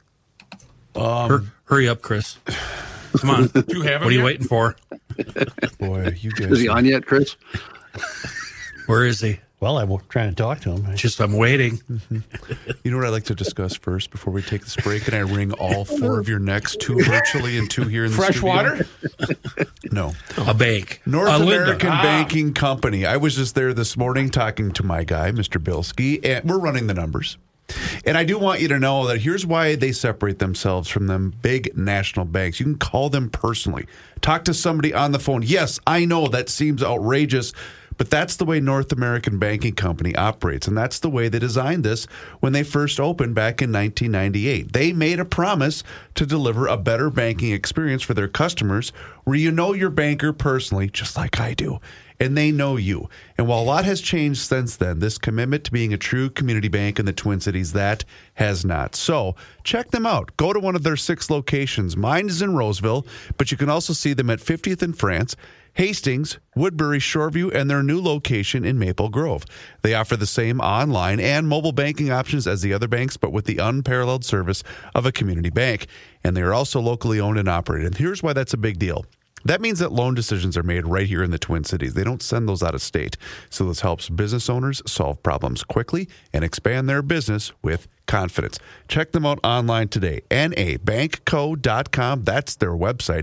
[SPEAKER 7] Hurry up, Chris. Come on.
[SPEAKER 4] Do you have him
[SPEAKER 7] what are you
[SPEAKER 4] here?
[SPEAKER 7] waiting for?
[SPEAKER 5] Boy, you guys.
[SPEAKER 3] Is he on yet, Chris?
[SPEAKER 7] Where is he?
[SPEAKER 2] Well, I'm trying to talk to him.
[SPEAKER 7] I'm waiting.
[SPEAKER 5] Mm-hmm. You know what I'd like to discuss first before we take this break, and I ring all 4 of your necks, 2 virtually and 2 here in the
[SPEAKER 4] Fresh
[SPEAKER 5] studio?
[SPEAKER 4] water?
[SPEAKER 5] No.
[SPEAKER 7] A bank.
[SPEAKER 5] North American Banking Company. I was just there this morning talking to my guy, Mr. Bilski, and we're running the numbers. And I do want you to know that here's why they separate themselves from them big national banks. You can call them personally. Talk to somebody on the phone. Yes, I know that seems outrageous, but that's the way North American Banking Company operates, and that's the way they designed this when they first opened back in 1998. They made a promise to deliver a better banking experience for their customers where you know your banker personally, just like I do, and they know you. And while a lot has changed since then, this commitment to being a true community bank in the Twin Cities, that has not. So check them out. Go to one of their 6 locations. Mine is in Roseville, but you can also see them at 50th and France, Hastings, Woodbury, Shoreview, and their new location in Maple Grove. They offer the same online and mobile banking options as the other banks, but with the unparalleled service of a community bank. And they are also locally owned and operated. And here's why that's a big deal. That means that loan decisions are made right here in the Twin Cities. They don't send those out of state. So this helps business owners solve problems quickly and expand their business with confidence. Check them out online today. nabankco.com. That's their website.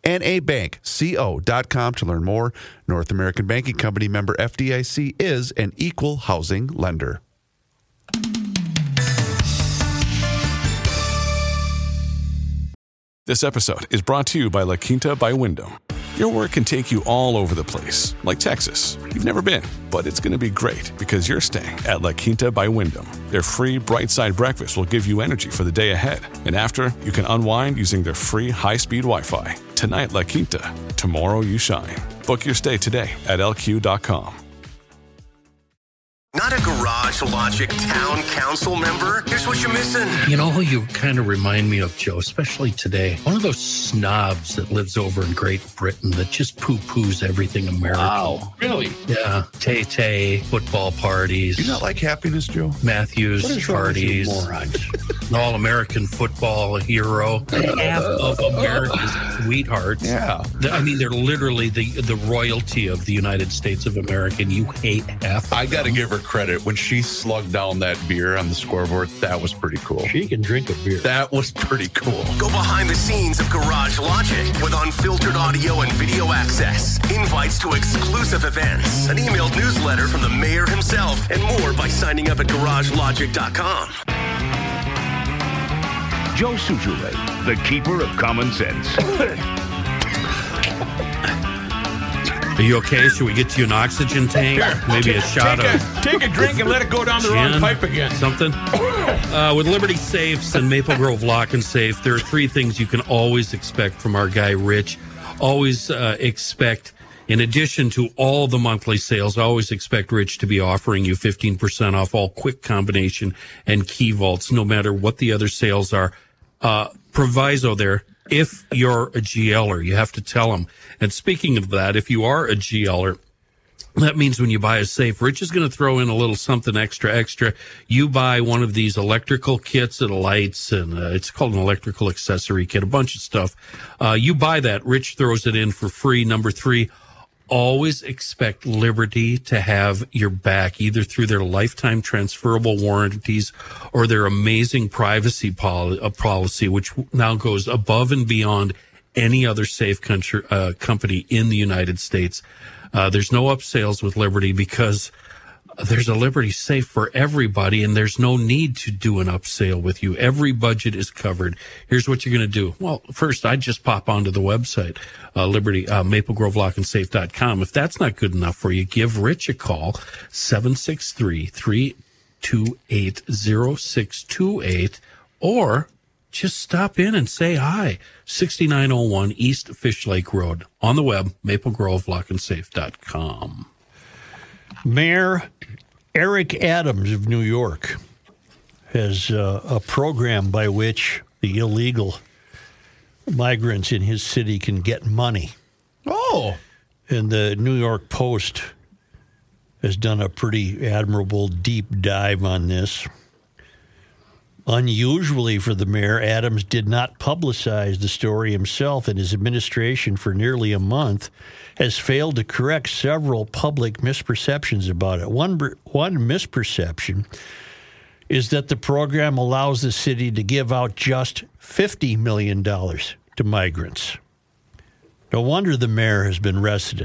[SPEAKER 5] nabankco.com to learn more. North American Banking Company, member FDIC, is an equal housing lender.
[SPEAKER 12] This episode is brought to you by La Quinta by Wyndham. Your work can take you all over the place, like Texas. You've never been, but it's going to be great because you're staying at La Quinta by Wyndham. Their free Bright Side breakfast will give you energy for the day ahead. And after, you can unwind using their free high-speed Wi-Fi. Tonight, La Quinta. Tomorrow, you shine. Book your stay today at lq.com.
[SPEAKER 13] Not a Garage Logic Town Council member? Here's what you're missing.
[SPEAKER 7] You know who you kind of remind me of, Joe, especially today? One of those snobs that lives over in Great Britain that just poo-poos everything American.
[SPEAKER 4] Wow. Really?
[SPEAKER 7] Yeah. Tay-Tay, football parties.
[SPEAKER 5] Do you not like happiness, Joe?
[SPEAKER 7] Matthews parties. All-American football hero. Half of America's sweethearts.
[SPEAKER 5] Yeah.
[SPEAKER 7] I mean, they're literally the royalty of the United States of America, and you hate half.
[SPEAKER 5] I got to give her credit. When she slugged down that beer on the scoreboard, that was pretty cool.
[SPEAKER 2] She can drink a beer.
[SPEAKER 5] That was pretty cool.
[SPEAKER 13] Go behind the scenes of Garage Logic with unfiltered audio and video access, invites to exclusive events, an emailed newsletter from the mayor himself, and more by signing up at GarageLogic.com.
[SPEAKER 11] Joe Soucheray, the keeper of common sense.
[SPEAKER 7] Are you okay? Should we get you an oxygen tank?
[SPEAKER 4] Here,
[SPEAKER 7] Maybe a shot of
[SPEAKER 4] take a drink and let it go down the wrong
[SPEAKER 7] gin,
[SPEAKER 4] pipe again.
[SPEAKER 7] Something. With Liberty Safes and Maple Grove Lock and Safe, there are 3 things you can always expect from our guy Rich. Always expect, in addition to all the monthly sales, always expect Rich to be offering you 15% off all quick combination and key vaults, no matter what the other sales are. Proviso there. If you're a GLer, you have to tell them. And speaking of that, if you are a GLer, That means when you buy a safe, Rich is going to throw in a little something extra. You buy one of these electrical kits that lights, and it's called an electrical accessory kit, a bunch of stuff. You buy that, Rich throws it in for free. Number 3, always expect Liberty to have your back, either through their lifetime transferable warranties or their amazing privacy policy, which now goes above and beyond any other safe company in the United States. There's no upsales with Liberty because there's a Liberty safe for everybody, and there's no need to do an upsale with you. Every budget is covered. Here's what you're going to do. Well, first, I'd just pop onto the website, Liberty, MapleGroveLockandSafe.com. If that's not good enough for you, give Rich a call, 763-328-0628, or just stop in and say hi. 6901 East Fish Lake Road. On the web, MapleGroveLockandSafe.com.
[SPEAKER 2] Mayor Eric Adams of New York has a program by which the illegal migrants in his city can get money.
[SPEAKER 5] Oh.
[SPEAKER 2] And the New York Post has done a pretty admirable deep dive on this. Unusually for the mayor, Adams did not publicize the story himself, and his administration for nearly a month has failed to correct several public misperceptions about it. One misperception is that the program allows the city to give out just $50 million to migrants. No wonder the mayor has been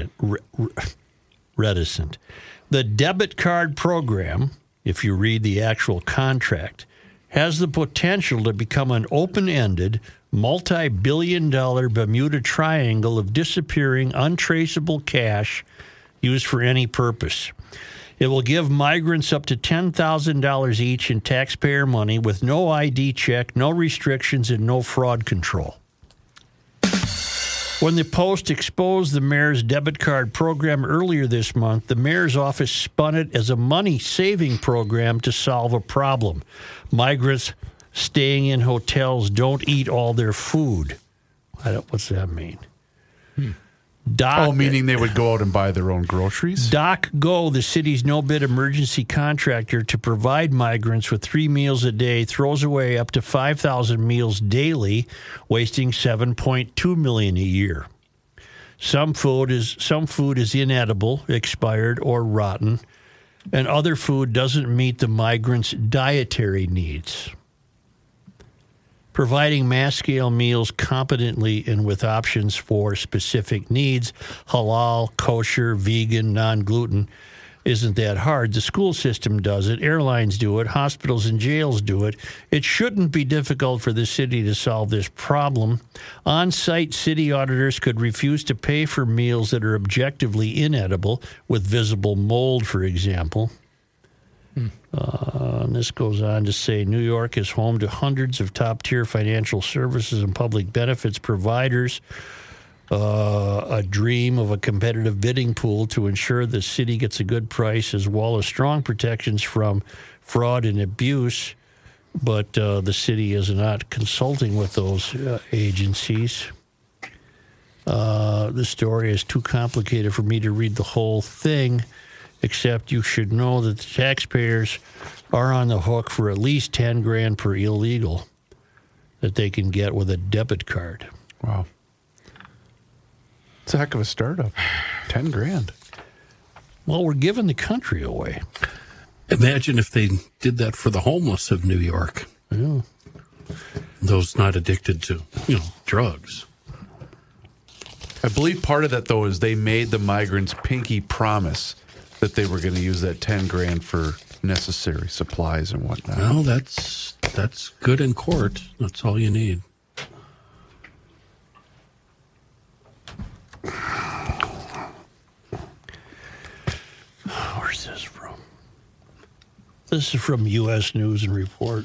[SPEAKER 2] reticent. The debit card program, if you read the actual contract, has the potential to become an open-ended, multi-billion-dollar Bermuda Triangle of disappearing, untraceable cash used for any purpose. It will give migrants up to $10,000 each in taxpayer money with no ID check, no restrictions, and no fraud control. When the Post exposed the mayor's debit card program earlier this month, the mayor's office spun it as a money-saving program to solve a problem. Migrants staying in hotels don't eat all their food. What's that mean?
[SPEAKER 5] Meaning they would go out and buy their own groceries?
[SPEAKER 2] DocGo, the city's no-bid emergency contractor to provide migrants with 3 meals a day, throws away up to 5,000 meals daily, wasting $7.2 million a year. Some food is inedible, expired, or rotten, and other food doesn't meet the migrants' dietary needs. Providing mass-scale meals competently and with options for specific needs, halal, kosher, vegan, non-gluten, isn't that hard. The school system does it. Airlines do it. Hospitals and jails do it. It shouldn't be difficult for the city to solve this problem. On-site city auditors could refuse to pay for meals that are objectively inedible, with visible mold, for example. And this goes on to say New York is home to hundreds of top-tier financial services and public benefits providers. A dream of a competitive bidding pool to ensure the city gets a good price, as well as strong protections from fraud and abuse. But the city is not consulting with those agencies. The story is too complicated for me to read the whole thing, except you should know that the taxpayers are on the hook for at least $10,000 per illegal that they can get with a debit card.
[SPEAKER 5] Wow. It's a heck of a startup. $10,000.
[SPEAKER 2] Well, we're giving the country away.
[SPEAKER 7] Imagine if they did that for the homeless of New York.
[SPEAKER 2] Yeah.
[SPEAKER 7] Those not addicted to, drugs.
[SPEAKER 5] I believe part of that, though, is they made the migrants pinky promise that they were going to use that $10,000 for necessary supplies and whatnot.
[SPEAKER 7] Well, that's good in court. That's all you need.
[SPEAKER 2] Where's this from? This is from U.S. News and Report.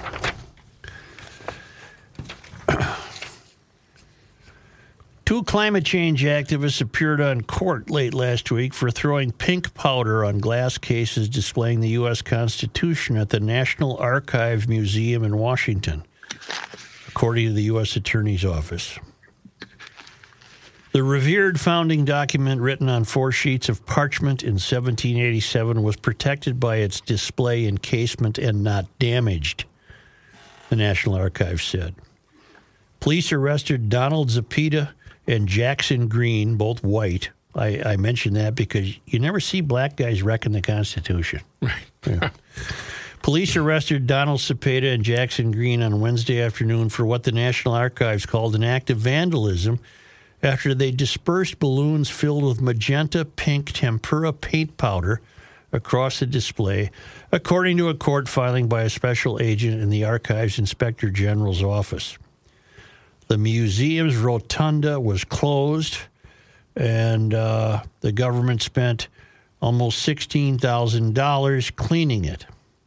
[SPEAKER 2] Two climate change activists appeared on court late last week for throwing pink powder on glass cases displaying the U.S. Constitution at the National Archives Museum in Washington, according to the U.S. Attorney's Office. The revered founding document, written on 4 sheets of parchment in 1787, was protected by its display encasement and not damaged, the National Archives said. Police arrested Donald Zepeda and Jackson Green, both white. I mention that because you never see black guys wrecking the Constitution.
[SPEAKER 4] Right.
[SPEAKER 2] Yeah. Police arrested Donald Zepeda and Jackson Green on Wednesday afternoon for what the National Archives called an act of vandalism after they dispersed balloons filled with magenta pink tempera paint powder across the display, according to a court filing by a special agent in the Archives Inspector General's office. The museum's rotunda was closed, and the government spent almost $16,000 cleaning it.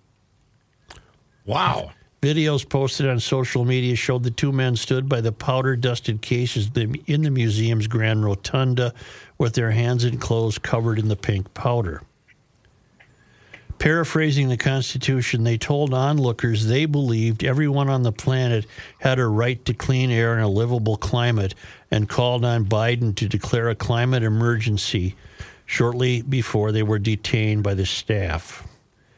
[SPEAKER 4] Wow.
[SPEAKER 2] Videos posted on social media showed the 2 men stood by the powder-dusted cases in the museum's grand rotunda with their hands and clothes covered in the pink powder. Paraphrasing the Constitution, they told onlookers they believed everyone on the planet had a right to clean air and a livable climate, and called on Biden to declare a climate emergency shortly before they were detained by the staff.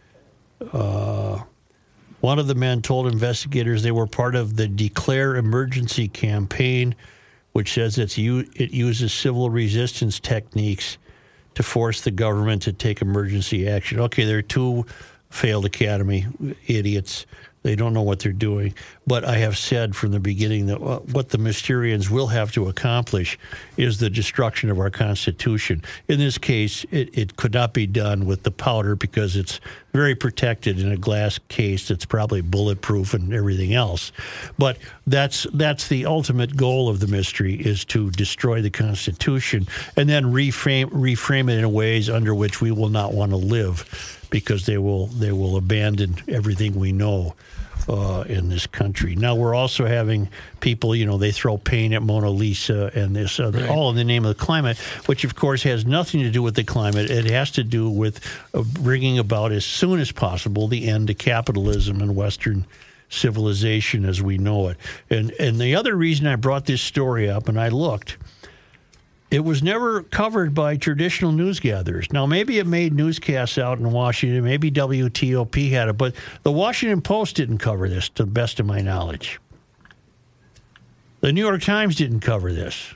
[SPEAKER 2] One of the men told investigators they were part of the Declare Emergency campaign, which says it uses civil resistance techniques to force the government to take emergency action. Okay, there are 2 failed academy idiots. They don't know what they're doing. But I have said from the beginning that what the Mysterians will have to accomplish is the destruction of our Constitution. In this case, it could not be done with the powder because it's very protected in a glass case that's probably bulletproof and everything else. But that's the ultimate goal of the mystery, is to destroy the Constitution and then reframe it in ways under which we will not want to live, because they will abandon everything we know in this country. Now, we're also having people, they throw paint at Mona Lisa and this, all in the name of the climate, which, of course, has nothing to do with the climate. It has to do with bringing about as soon as possible the end to capitalism and Western civilization as we know it. And the other reason I brought this story up, and I looked, it was never covered by traditional news gatherers. Now, maybe it made newscasts out in Washington. Maybe WTOP had it. But the Washington Post didn't cover this, to the best of my knowledge. The New York Times didn't cover this.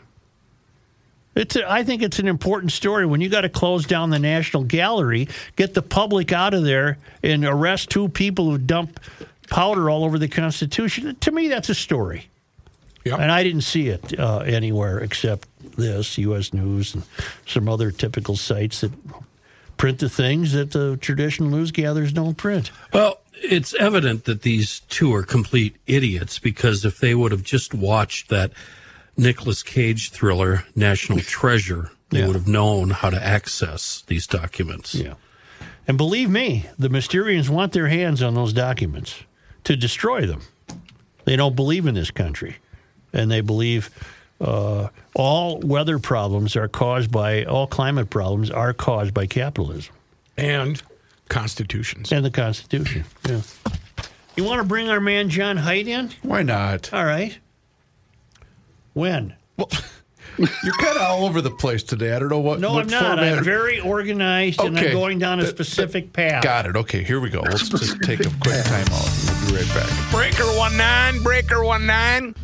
[SPEAKER 2] I think it's an important story. When you got to close down the National Gallery, get the public out of there, and arrest 2 people who dump powder all over the Constitution, to me, that's a story.
[SPEAKER 4] Yep.
[SPEAKER 2] And I didn't see it anywhere except this, U.S. News, and some other typical sites that print the things that the traditional news gatherers don't print.
[SPEAKER 7] Well, it's evident that these 2 are complete idiots, because if they would have just watched that Nicolas Cage thriller, National Treasure, they would have known how to access these documents.
[SPEAKER 2] Yeah. And believe me, the Mysterians want their hands on those documents to destroy them. They don't believe in this country. And they believe all weather problems are caused by, all climate problems are caused by capitalism.
[SPEAKER 4] And constitutions.
[SPEAKER 2] And the Constitution, yeah. You want to bring our man John Haidt in?
[SPEAKER 5] Why not?
[SPEAKER 2] All right. When?
[SPEAKER 5] Well, you're kind of all over the place today. I don't know what.
[SPEAKER 2] No,
[SPEAKER 5] what
[SPEAKER 2] I'm not.
[SPEAKER 5] format.
[SPEAKER 2] I'm very organized, and I'm going down a specific path.
[SPEAKER 5] Got it. Okay, here we go. Let's just take a quick time out. We'll be right back.
[SPEAKER 4] Breaker 19, Breaker 19.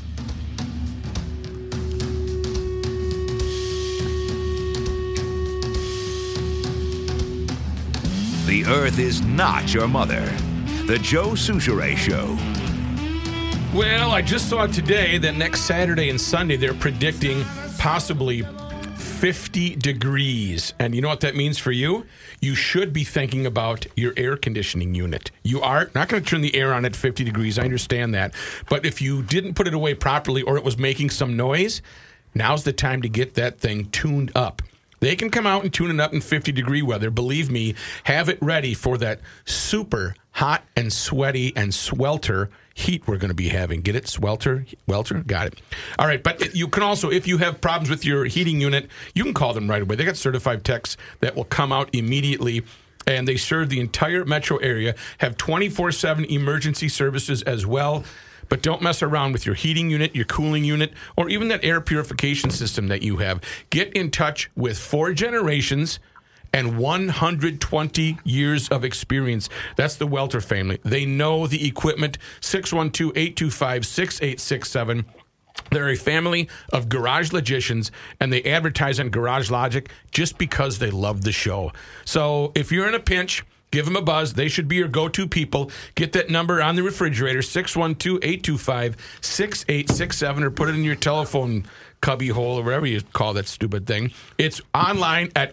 [SPEAKER 11] The Earth is not your mother. The Joe Souchere Show.
[SPEAKER 4] Well, I just saw today that next Saturday and Sunday they're predicting possibly 50 degrees. And you know what that means for you? You should be thinking about your air conditioning unit. You are not going to turn the air on at 50 degrees. I understand that. But if you didn't put it away properly or it was making some noise, now's the time to get that thing tuned up. They can come out and tune it up in 50-degree weather. Believe me, have it ready for that super hot and sweaty and swelter heat we're going to be having. Get it? Swelter? Welter? Got it. All right, but you can also, if you have problems with your heating unit, you can call them right away. They got certified techs that will come out immediately, and they serve the entire metro area, have 24/7 emergency services as well. But don't mess around with your heating unit, your cooling unit, or even that air purification system that you have. Get in touch with 4 generations and 120 years of experience. That's the Welter family. They know the equipment. 612-825-6867. They're a family of garage logicians, and they advertise on Garage Logic just because they love the show. So if you're in a pinch, give them a buzz. They should be your go-to people. Get that number on the refrigerator, 612-825-6867, or put it in your telephone cubby hole or whatever you call that stupid thing. It's online at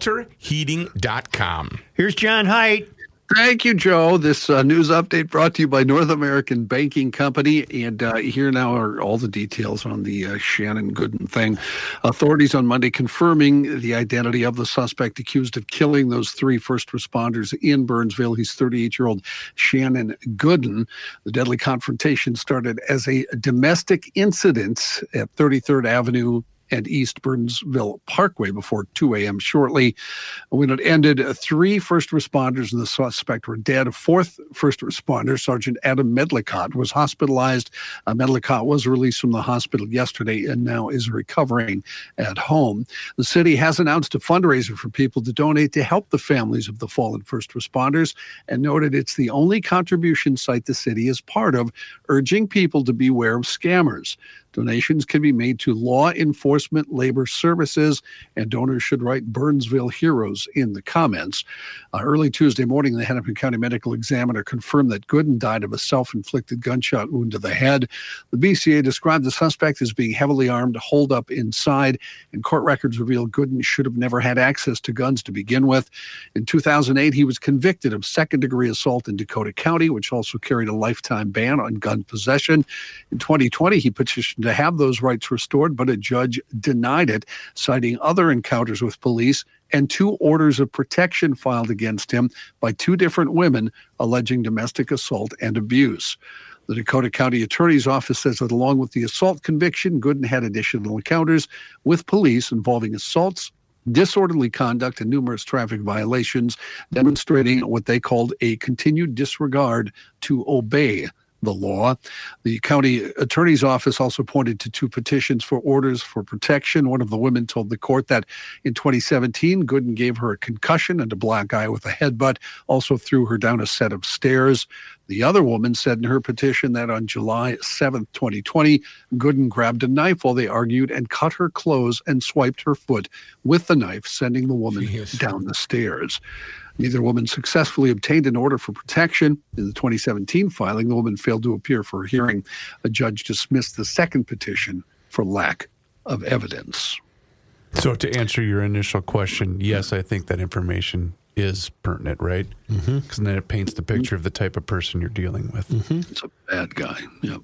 [SPEAKER 4] welterheating.com.
[SPEAKER 2] Here's John Haidt.
[SPEAKER 3] Thank you, Joe. This news update brought to you by North American Banking Company. And here now are all the details on the Shannon Gooden thing. Authorities on Monday confirming the identity of the suspect accused of killing those 3 first responders in Burnsville. He's 38-year-old Shannon Gooden. The deadly confrontation started as a domestic incident at 33rd Avenue and East Burnsville Parkway before 2 a.m. shortly. When it ended, 3 first responders and the suspect were dead. A 4th first responder, Sergeant Adam Medlicott, was hospitalized. Medlicott was released from the hospital yesterday and now is recovering at home. The city has announced a fundraiser for people to donate to help the families of the fallen first responders and noted it's the only contribution site the city is part of, urging people to beware of scammers. Donations can be made to Law Enforcement Labor Services, and donors should write Burnsville Heroes in the comments. Early Tuesday morning, the Hennepin County Medical Examiner confirmed that Gooden died of a self-inflicted gunshot wound to the head. The BCA described the suspect as being heavily armed, holed up inside, and court records reveal Gooden should have never had access to guns to begin with. In 2008, he was convicted of second-degree assault in Dakota County, which also carried a lifetime ban on gun possession. In 2020, he petitioned to have those rights restored, but a judge denied it, citing other encounters with police and 2 orders of protection filed against him by 2 different women alleging domestic assault and abuse. The Dakota County Attorney's Office says that along with the assault conviction, Gooden had additional encounters with police involving assaults, disorderly conduct, and numerous traffic violations, demonstrating what they called a continued disregard to obey the law. The county attorney's office also pointed to 2 petitions for orders for protection. One of the women told the court that in 2017, Gooden gave her a concussion and a black eye with a headbutt, also threw her down a set of stairs. The other woman said in her petition that on July 7th, 2020, Gooden grabbed a knife while they argued and cut her clothes and swiped her foot with the knife, sending the woman down the stairs. Neither woman successfully obtained an order for protection. In the 2017 filing, the woman failed to appear for a hearing. A judge dismissed the second petition for lack of evidence.
[SPEAKER 5] So to answer your initial question, yes, I think that information is pertinent, right? Because then it paints the picture of the type of person you're dealing with.
[SPEAKER 3] It's a bad guy. Yep.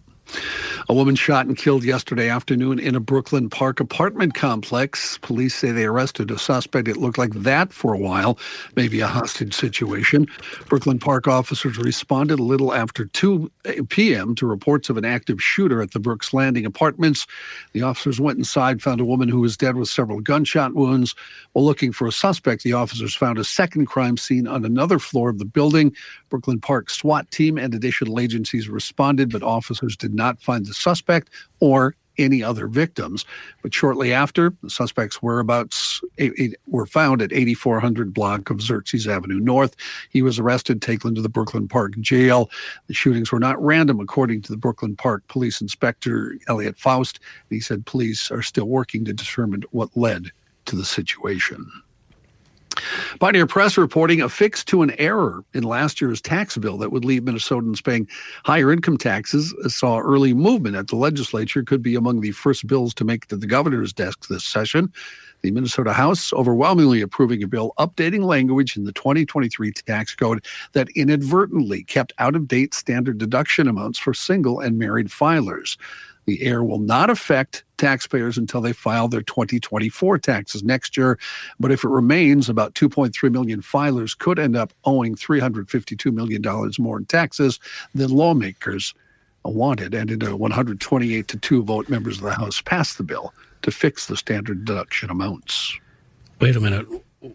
[SPEAKER 3] A woman shot and killed yesterday afternoon in a Brooklyn Park apartment complex. Police say they arrested a suspect. It looked like that for a while, maybe a hostage situation. Brooklyn Park officers responded a little after 2 p.m. to reports of an active shooter at the Brooks Landing Apartments. The officers went inside, found a woman who was dead with several gunshot wounds. While looking for a suspect, the officers found a second crime scene on another floor of the building. Brooklyn Park SWAT team and additional agencies responded, but officers did not find the suspect or any other victims. But shortly after, the suspect's whereabouts were found at 8400 block of Xerxes Avenue North. He was arrested, taken to the Brooklyn Park jail. The shootings were not random, according to the Brooklyn Park Police Inspector Elliot Faust. He said police are still working to determine what led to the situation. Pioneer Press reporting a fix to an error in last year's tax bill that would leave Minnesotans paying higher income taxes saw early movement at the legislature, could be among the first bills to make it to the governor's desk this session. The Minnesota House overwhelmingly approving a bill updating language in the 2023 tax code that inadvertently kept out-of-date standard deduction amounts for single and married filers. The error will not affect taxpayers until they file their 2024 taxes next year. But if it remains, about 2.3 million filers could end up owing $352 million more in taxes than lawmakers wanted. And in a 128-2 vote, members of the House passed the bill to fix the standard deduction amounts.
[SPEAKER 7] Wait a minute.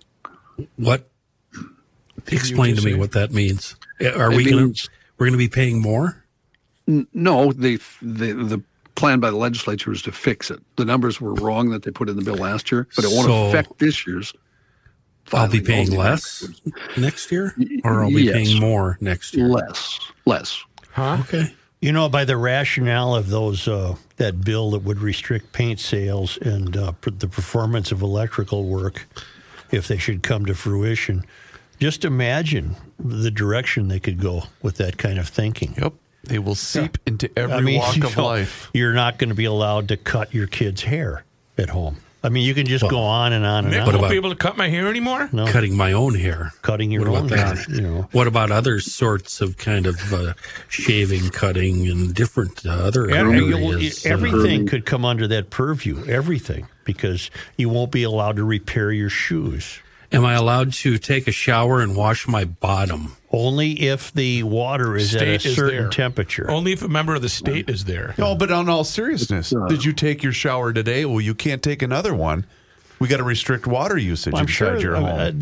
[SPEAKER 7] What? Explain to me what that means. Are we going to be paying more?
[SPEAKER 3] No, the plan by the legislature is to fix it. The numbers were wrong that they put in the bill last year, but it won't affect this year's.
[SPEAKER 7] I'll be paying less next year, or I'll be paying more next year?
[SPEAKER 3] Less.
[SPEAKER 7] Huh? Okay.
[SPEAKER 2] You know, by the rationale of those that bill that would restrict paint sales and the performance of electrical work, if they should come to fruition, just imagine the direction they could go with that kind of thinking.
[SPEAKER 5] Yep. They will seep into every walk of life.
[SPEAKER 2] You're not going to be allowed to cut your kid's hair at home. I mean, you can just go on and on and
[SPEAKER 4] Nick
[SPEAKER 2] on.
[SPEAKER 4] won't be able to cut my hair anymore?
[SPEAKER 2] No.
[SPEAKER 7] Cutting my own hair.
[SPEAKER 2] Cutting your own hair. You know.
[SPEAKER 7] What about other sorts of kind of shaving, cutting, and different other areas?
[SPEAKER 2] Everything could come under that purview. Everything. Because you won't be allowed to repair your shoes.
[SPEAKER 7] Am I allowed to take a shower and wash my bottom?
[SPEAKER 2] Only if the water is at a certain temperature.
[SPEAKER 4] Only if a member of the state is there.
[SPEAKER 5] No, but on all seriousness, did you take your shower today? Well, you can't take another one. We got to restrict water usage inside your home.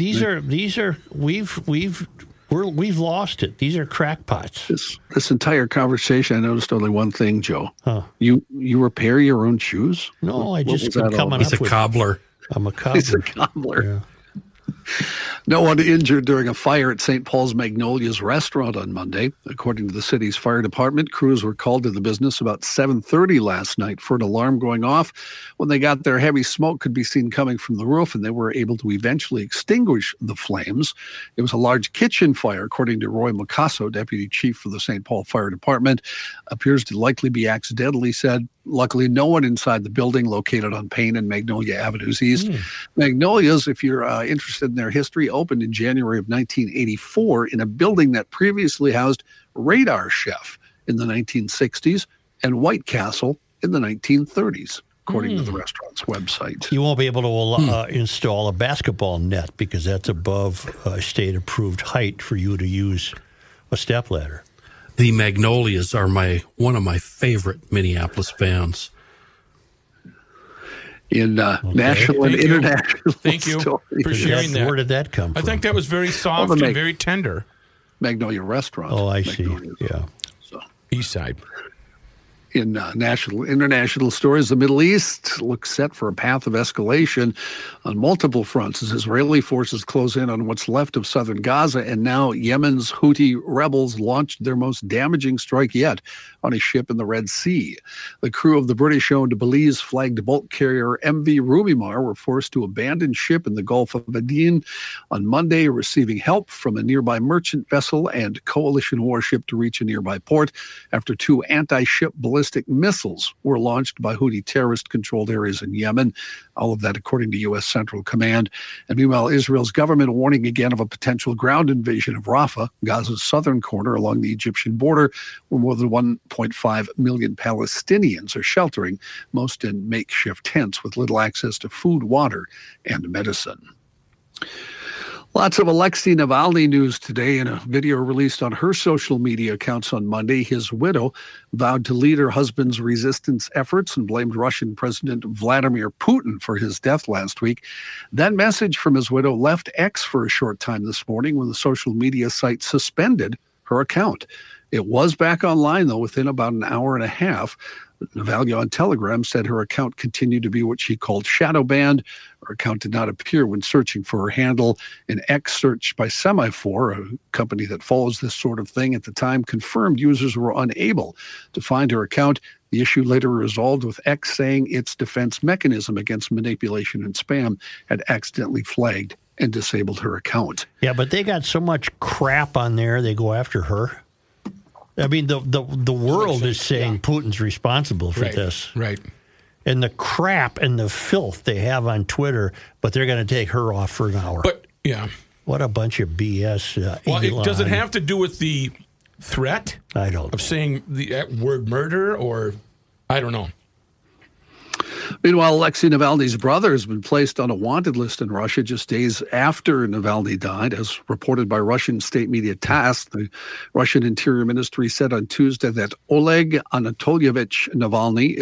[SPEAKER 2] We've lost it. These are crackpots.
[SPEAKER 3] This entire conversation, I noticed only one thing, Joe. Huh. You repair your own shoes?
[SPEAKER 2] No, I just keep coming up with.
[SPEAKER 7] He's a cobbler.
[SPEAKER 2] I'm a cobbler.
[SPEAKER 3] He's a cobbler.
[SPEAKER 2] Yeah.
[SPEAKER 3] No one injured during a fire at St. Paul's Magnolia's restaurant on Monday. According to the city's fire department, crews were called to the business about 7:30 last night for an alarm going off. When they got there, heavy smoke could be seen coming from the roof, and they were able to eventually extinguish the flames. It was a large kitchen fire, according to Roy Micasso, deputy chief for the St. Paul Fire Department. Appears to likely be accidental, he said. Luckily, no one inside the building located on Payne and Magnolia Avenues East. Magnolia's, if you're interested in their history, opened in January of 1984 in a building that previously housed Radar Chef in the 1960s and White Castle in the 1930s, according to the restaurant's website.
[SPEAKER 2] You won't be able to install a basketball net because that's above state-approved height for you to use a stepladder.
[SPEAKER 7] The Magnolias are one of my favorite Minneapolis bands.
[SPEAKER 3] In national and international.
[SPEAKER 4] Thank you for sharing that.
[SPEAKER 2] Where did that come from?
[SPEAKER 4] I think that was very soft and very tender.
[SPEAKER 3] Magnolia Restaurant.
[SPEAKER 2] Oh, I see. Yeah.
[SPEAKER 4] East Side.
[SPEAKER 3] In national international stories, the Middle East looks set for a path of escalation on multiple fronts as Israeli forces close in on what's left of southern Gaza, and now Yemen's Houthi rebels launched their most damaging strike yet on a ship in the Red Sea. The crew of the British-owned Belize-flagged bulk carrier MV Rubimar were forced to abandon ship in the Gulf of Aden on Monday, receiving help from a nearby merchant vessel and coalition warship to reach a nearby port after two anti-ship ballistic missiles were launched by Houthi terrorist-controlled areas in Yemen. All of that according to U.S. Central Command. And meanwhile, Israel's government warning again of a potential ground invasion of Rafah, Gaza's southern corner along the Egyptian border, where more than 1.5 million Palestinians are sheltering, most in makeshift tents with little access to food, water, and medicine. Lots of Alexei Navalny news today. In a video released on her social media accounts on Monday, his widow vowed to lead her husband's resistance efforts and blamed Russian President Vladimir Putin for his death last week. That message from his widow left X for a short time this morning when the social media site suspended her account. It was back online, though, within about an hour and a half. Navalny on Telegram said her account continued to be what she called shadow banned. Her account did not appear when searching for her handle. An X search by Semaphore, a company that follows this sort of thing at the time, confirmed users were unable to find her account. The issue later resolved with X saying its defense mechanism against manipulation and spam had accidentally flagged and disabled her account.
[SPEAKER 2] Yeah, but they got so much crap on there, they go after her. I mean, the world is saying Putin's responsible for this.
[SPEAKER 4] Right.
[SPEAKER 2] And the crap and the filth they have on Twitter, but they're going to take her off for an hour.
[SPEAKER 4] But, yeah.
[SPEAKER 2] What a bunch of BS.
[SPEAKER 4] Does it have to do with the threat?
[SPEAKER 2] I don't know.
[SPEAKER 4] Of saying the word murder, or I don't know.
[SPEAKER 3] Meanwhile, Alexei Navalny's brother has been placed on a wanted list in Russia just days after Navalny died, as reported by Russian state media TASS. The Russian Interior Ministry said on Tuesday that Oleg Anatolyevich Navalny is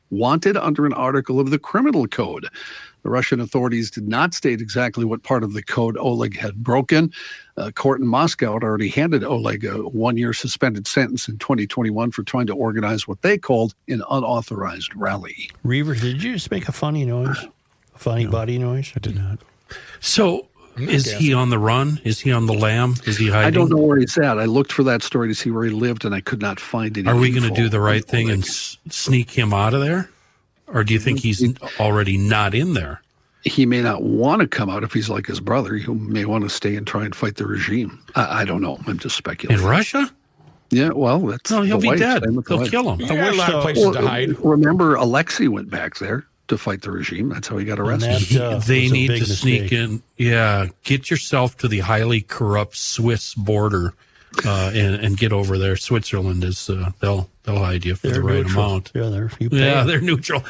[SPEAKER 3] wanted under an article of the criminal code. The Russian authorities did not state exactly what part of the code Oleg had broken. A court in Moscow had already handed Oleg a 1-year suspended sentence in 2021 for trying to organize what they called an unauthorized rally.
[SPEAKER 2] Reavers, did you just make a funny noise? A funny body noise?
[SPEAKER 5] I did not.
[SPEAKER 7] So is he on the run? Is he on the lam? Is he hiding?
[SPEAKER 3] I don't know where he's at. I looked for that story to see where he lived, and I could not find any.
[SPEAKER 7] Are we going to do the right thing and sneak him out of there? Or do you think he's already not in there?
[SPEAKER 3] He may not want to come out if he's like his brother. He may want to stay and try and fight the regime. I don't know. I'm just speculating.
[SPEAKER 7] In Russia?
[SPEAKER 3] Yeah, well, that's
[SPEAKER 7] no. He'll
[SPEAKER 3] the
[SPEAKER 7] be
[SPEAKER 3] wife.
[SPEAKER 7] dead.
[SPEAKER 3] Same with the
[SPEAKER 7] They'll
[SPEAKER 3] wife.
[SPEAKER 7] kill him.
[SPEAKER 4] There are a lot of places to hide.
[SPEAKER 3] Remember, Alexei went back there to fight the regime. That's how he got arrested.
[SPEAKER 7] They need to sneak in. Yeah, get yourself to the highly corrupt Swiss border and get over there. Switzerland is they'll hide you for the right amount.
[SPEAKER 2] Yeah,
[SPEAKER 7] they're neutral.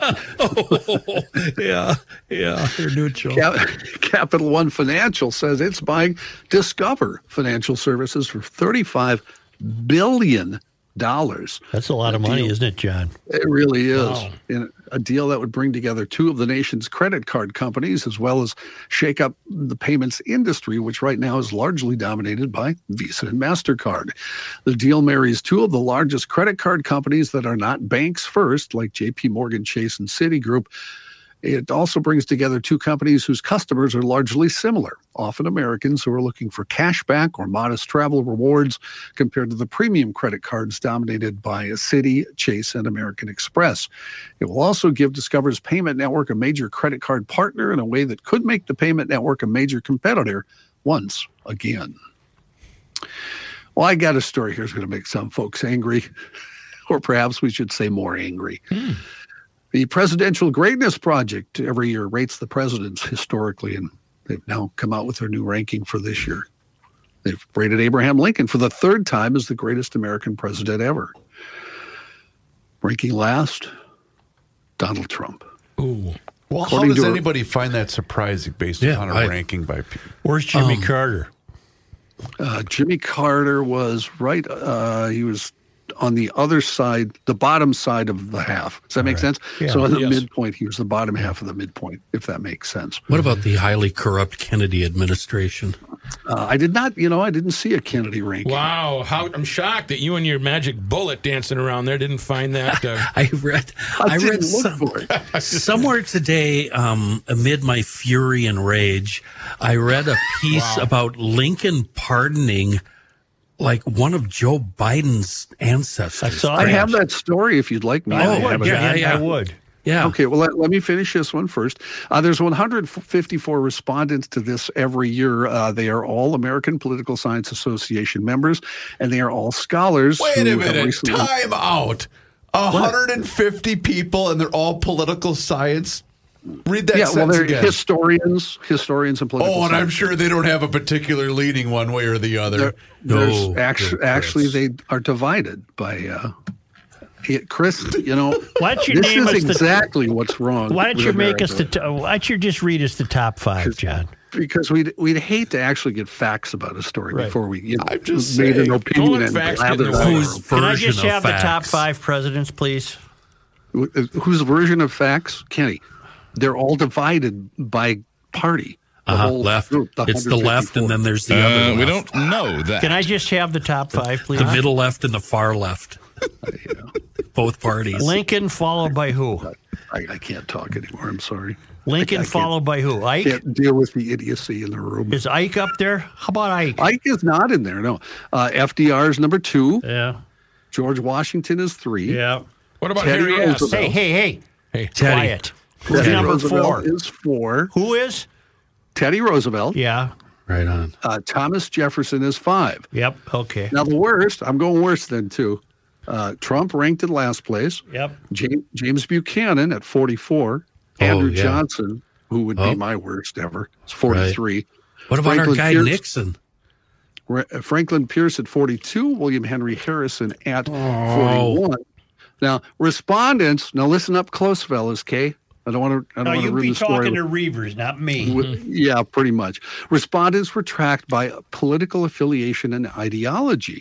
[SPEAKER 7] yeah, they're neutral.
[SPEAKER 3] Capital One Financial says it's buying Discover Financial Services for $35 billion.
[SPEAKER 2] That's a lot of money, isn't it, John?
[SPEAKER 3] It really is.
[SPEAKER 2] Wow.
[SPEAKER 3] In a deal that would bring together two of the nation's credit card companies, as well as shake up the payments industry, which right now is largely dominated by Visa and MasterCard. The deal marries two of the largest credit card companies that are not banks first, like JP Morgan Chase and Citigroup. It also brings together two companies whose customers are largely similar, often Americans who are looking for cash back or modest travel rewards compared to the premium credit cards dominated by Citi, Chase, and American Express. It will also give Discover's payment network a major credit card partner in a way that could make the payment network a major competitor once again. Well, I got a story here that's going to make some folks angry, or perhaps we should say more angry. The Presidential Greatness Project every year rates the presidents historically, and they've now come out with their new ranking for this year. They've rated Abraham Lincoln for the third time as the greatest American president ever. Ranking last, Donald Trump.
[SPEAKER 5] Ooh. Well, how does anybody find that surprising based on a ranking by people?
[SPEAKER 2] Where's Jimmy Carter?
[SPEAKER 3] Jimmy Carter was right. He was on the other side, the bottom side of the half. Does that make sense?
[SPEAKER 2] Yeah.
[SPEAKER 3] So in the midpoint, he was the bottom half of the midpoint, if that makes sense.
[SPEAKER 7] What about the highly corrupt Kennedy administration?
[SPEAKER 3] I didn't see a Kennedy ranking.
[SPEAKER 4] Wow, I'm shocked that you and your magic bullet dancing around there didn't find that.
[SPEAKER 7] I read somewhere today, amid my fury and rage, I read a piece about Lincoln pardoning like one of Joe Biden's ancestors.
[SPEAKER 3] I have that story if you'd like me.
[SPEAKER 2] I would.
[SPEAKER 7] Yeah.
[SPEAKER 3] Okay, well, let me finish this one first. There's 154 respondents to this every year. They are all American Political Science Association members, and they are all scholars.
[SPEAKER 5] Wait a minute. Time out. 150 people, and they're all political science. Read that sentence
[SPEAKER 3] they're
[SPEAKER 5] again.
[SPEAKER 3] historians and political
[SPEAKER 5] and
[SPEAKER 3] science.
[SPEAKER 5] I'm sure they don't have a particular leaning one way or the other.
[SPEAKER 3] Actually, they are divided by... Chris,
[SPEAKER 2] why don't you
[SPEAKER 3] this
[SPEAKER 2] name
[SPEAKER 3] is
[SPEAKER 2] us
[SPEAKER 3] exactly what's wrong.
[SPEAKER 2] Why don't you make us why don't you just read us the top 5, John?
[SPEAKER 3] Because we'd hate to actually get facts about a story before we
[SPEAKER 5] I'm just
[SPEAKER 3] made
[SPEAKER 5] saying,
[SPEAKER 3] an opinion and blather it.
[SPEAKER 2] Can I just have the top 5 presidents, please?
[SPEAKER 3] Whose version of facts, Kenny? They're all divided by party.
[SPEAKER 7] Left.
[SPEAKER 3] Group,
[SPEAKER 7] it's the left, and then there's the other left.
[SPEAKER 14] We don't know that.
[SPEAKER 2] Can I just have the top 5, please?
[SPEAKER 7] The middle left and the far left. Both parties.
[SPEAKER 2] Lincoln followed by who?
[SPEAKER 3] I can't talk anymore. I'm sorry.
[SPEAKER 2] Lincoln followed by who? Ike?
[SPEAKER 3] Can't deal with the idiocy in the room.
[SPEAKER 2] Is Ike up there? How about Ike?
[SPEAKER 3] Ike is not in there, no. FDR is number 2.
[SPEAKER 2] Yeah.
[SPEAKER 3] George Washington is 3.
[SPEAKER 2] Yeah.
[SPEAKER 4] What about
[SPEAKER 3] Teddy
[SPEAKER 4] Harry S?
[SPEAKER 3] Roosevelt.
[SPEAKER 2] Hey.
[SPEAKER 7] Teddy.
[SPEAKER 2] Quiet. Who's
[SPEAKER 3] Teddy
[SPEAKER 2] number
[SPEAKER 3] Roosevelt
[SPEAKER 2] 4?
[SPEAKER 3] is 4.
[SPEAKER 2] Who is?
[SPEAKER 3] Teddy Roosevelt.
[SPEAKER 2] Yeah.
[SPEAKER 7] Right on.
[SPEAKER 3] Thomas Jefferson is 5.
[SPEAKER 2] Yep. Okay.
[SPEAKER 3] Now the worst, I'm going worse than 2. Trump ranked in last place.
[SPEAKER 2] Yep.
[SPEAKER 3] James Buchanan at 44. Andrew Johnson, who would be my worst ever, is 43.
[SPEAKER 7] Right. What about our guy Nixon?
[SPEAKER 3] Franklin Pierce at 42. William Henry Harrison at 41. Now, respondents. Now, listen up close, fellas. Okay, I don't want to.
[SPEAKER 2] No,
[SPEAKER 3] you
[SPEAKER 2] be talking to Reavers, not me.
[SPEAKER 3] Yeah, pretty much. Respondents were tracked by political affiliation and ideology.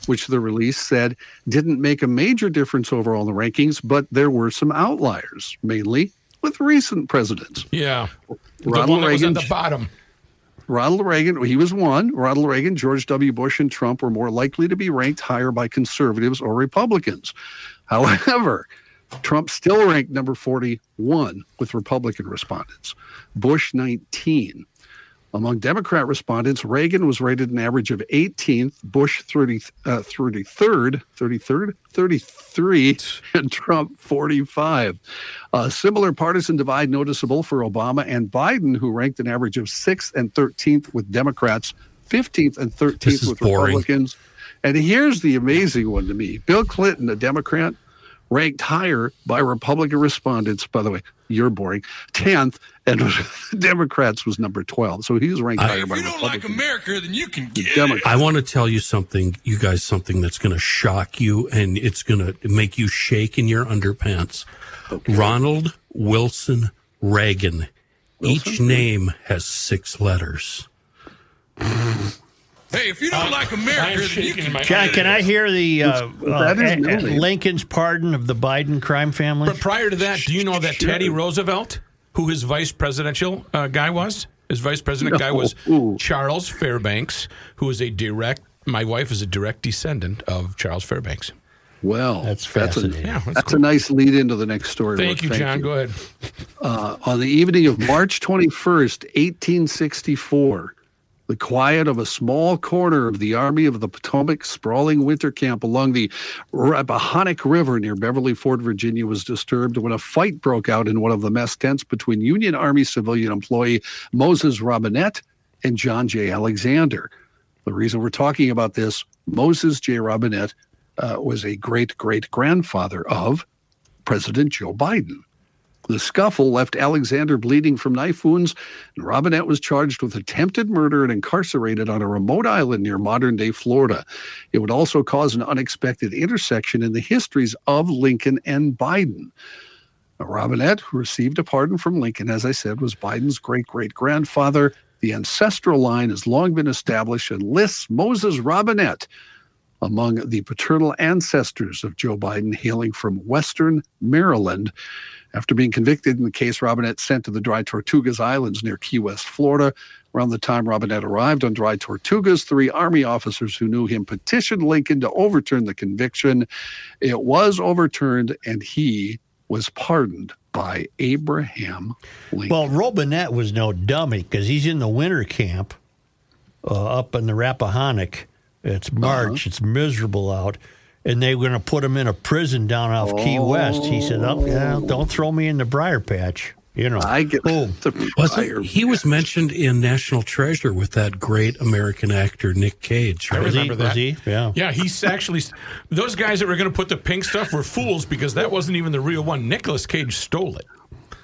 [SPEAKER 3] which the release said didn't make a major difference overall in the rankings, but there were some outliers, mainly with recent presidents.
[SPEAKER 4] Yeah.
[SPEAKER 3] Ronald
[SPEAKER 4] the one that
[SPEAKER 3] Reagan,
[SPEAKER 4] was at the bottom.
[SPEAKER 3] Ronald Reagan, he was one. Ronald Reagan, George W. Bush, and Trump were more likely to be ranked higher by conservatives or Republicans. However, Trump still ranked number 41 with Republican respondents, Bush 19. Among Democrat respondents, Reagan was rated an average of 18th, Bush 33, and Trump 45. A similar partisan divide noticeable for Obama and Biden, who ranked an average of 6th and 13th with Democrats, 15th and 13th with Republicans. And here's the amazing one to me. Bill Clinton, a Democrat, ranked higher by Republican respondents. By the way, you're boring. 10th, and Democrats was number 12. So he was ranked higher by Republicans. If you don't like America, then you can get it.
[SPEAKER 7] I want to tell you something, you guys, something that's going to shock you, and it's going to make you shake in your underpants. Okay. Ronald Wilson Reagan. Each name has 6 letters.
[SPEAKER 14] Hey, if you don't like America, then you can...
[SPEAKER 2] John, can I hear the Lincoln's pardon of the Biden crime family?
[SPEAKER 4] But prior to that, do you know that Teddy Roosevelt, who his vice presidential guy was? His vice president guy was Charles Fairbanks, who is my wife is a direct descendant of Charles Fairbanks.
[SPEAKER 3] Well,
[SPEAKER 2] that's fascinating.
[SPEAKER 3] That's cool. A nice lead into the next story.
[SPEAKER 4] Thank you, John. Go ahead.
[SPEAKER 3] On the evening of March 21st, 1864, the quiet of a small corner of the Army of the Potomac sprawling winter camp along the Rappahannock River near Beverly Fort, Virginia, was disturbed when a fight broke out in one of the mess tents between Union Army civilian employee Moses Robinette and John J. Alexander. The reason we're talking about this, Moses J. Robinette was a great-great-grandfather of President Joe Biden. The scuffle left Alexander bleeding from knife wounds, and Robinette was charged with attempted murder and incarcerated on a remote island near modern-day Florida. It would also cause an unexpected intersection in the histories of Lincoln and Biden. Now, Robinette, who received a pardon from Lincoln, as I said, was Biden's great-great-grandfather. The ancestral line has long been established and lists Moses Robinette among the paternal ancestors of Joe Biden, hailing from Western Maryland. After being convicted in the case, Robinette sent to the Dry Tortugas Islands near Key West, Florida. Around the time Robinette arrived on Dry Tortugas, 3 Army officers who knew him petitioned Lincoln to overturn the conviction. It was overturned, and he was pardoned by Abraham Lincoln.
[SPEAKER 2] Well, Robinette was no dummy because he's in the winter camp up in the Rappahannock. It's March. It's miserable out. And they were going to put him in a prison down off Key West. He said, don't throw me in the briar patch. You know,
[SPEAKER 3] I get
[SPEAKER 7] He was mentioned in National Treasure with that great American actor, Nick Cage.
[SPEAKER 4] Right? I remember that.
[SPEAKER 2] Was he? Yeah.
[SPEAKER 4] Yeah, he's actually... Those guys that were going to put the pink stuff were fools because that wasn't even the real one. Nicolas Cage stole it.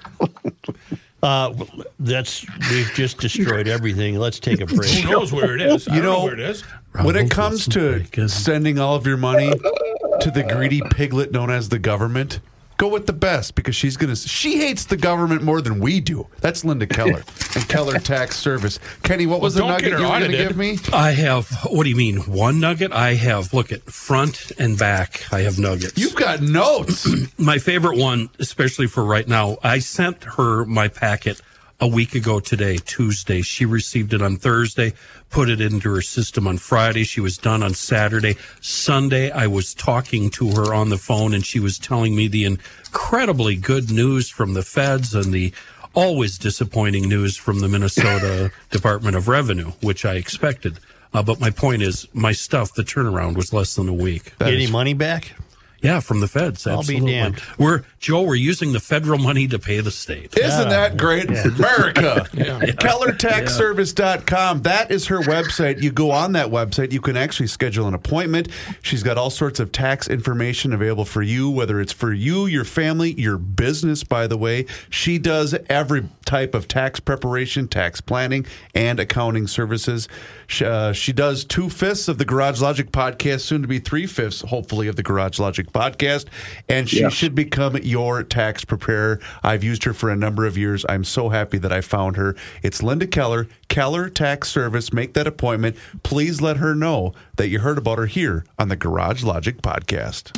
[SPEAKER 2] We've just destroyed everything. Let's take a break.
[SPEAKER 4] Who knows where it is?
[SPEAKER 5] You know
[SPEAKER 4] where it is.
[SPEAKER 5] When it comes to sending all of your money to the greedy piglet known as the government, go with the best because she hates the government more than we do. That's Linda Keller and Keller Tax Service. Kenny, what was the nugget you were going to give me?
[SPEAKER 7] I have, what do you mean, one nugget? I have, look at front and back, I have nuggets.
[SPEAKER 5] You've got notes.
[SPEAKER 7] My favorite one, especially for right now, I sent her my packet a week ago today, Tuesday. She received it on Thursday, put it into her system on Friday. She was done on Saturday. Sunday, I was talking to her on the phone, and she was telling me the incredibly good news from the feds and the always disappointing news from the Minnesota Department of Revenue, which I expected. But my point is, my stuff, the turnaround was less than a week.
[SPEAKER 2] Get any money back?
[SPEAKER 7] Yeah, from the feds. Absolutely.
[SPEAKER 2] I'll be damned.
[SPEAKER 7] We're using the federal money to pay the state.
[SPEAKER 5] Isn't that great? Yeah. America. KellerTaxService.com. That is her website. You go on that website. You can actually schedule an appointment. She's got all sorts of tax information available for you, whether it's for you, your family, your business, by the way. She does every type of tax preparation, tax planning, and accounting services. She does 2/5 of the Garage Logic podcast, soon to be 3/5, hopefully, of the Garage Logic podcast, and she should become your tax preparer. I've used her for a number of years. I'm so happy that I found her. It's Linda Keller, Keller Tax Service. Make that appointment. Please let her know that you heard about her here on the Garage Logic podcast.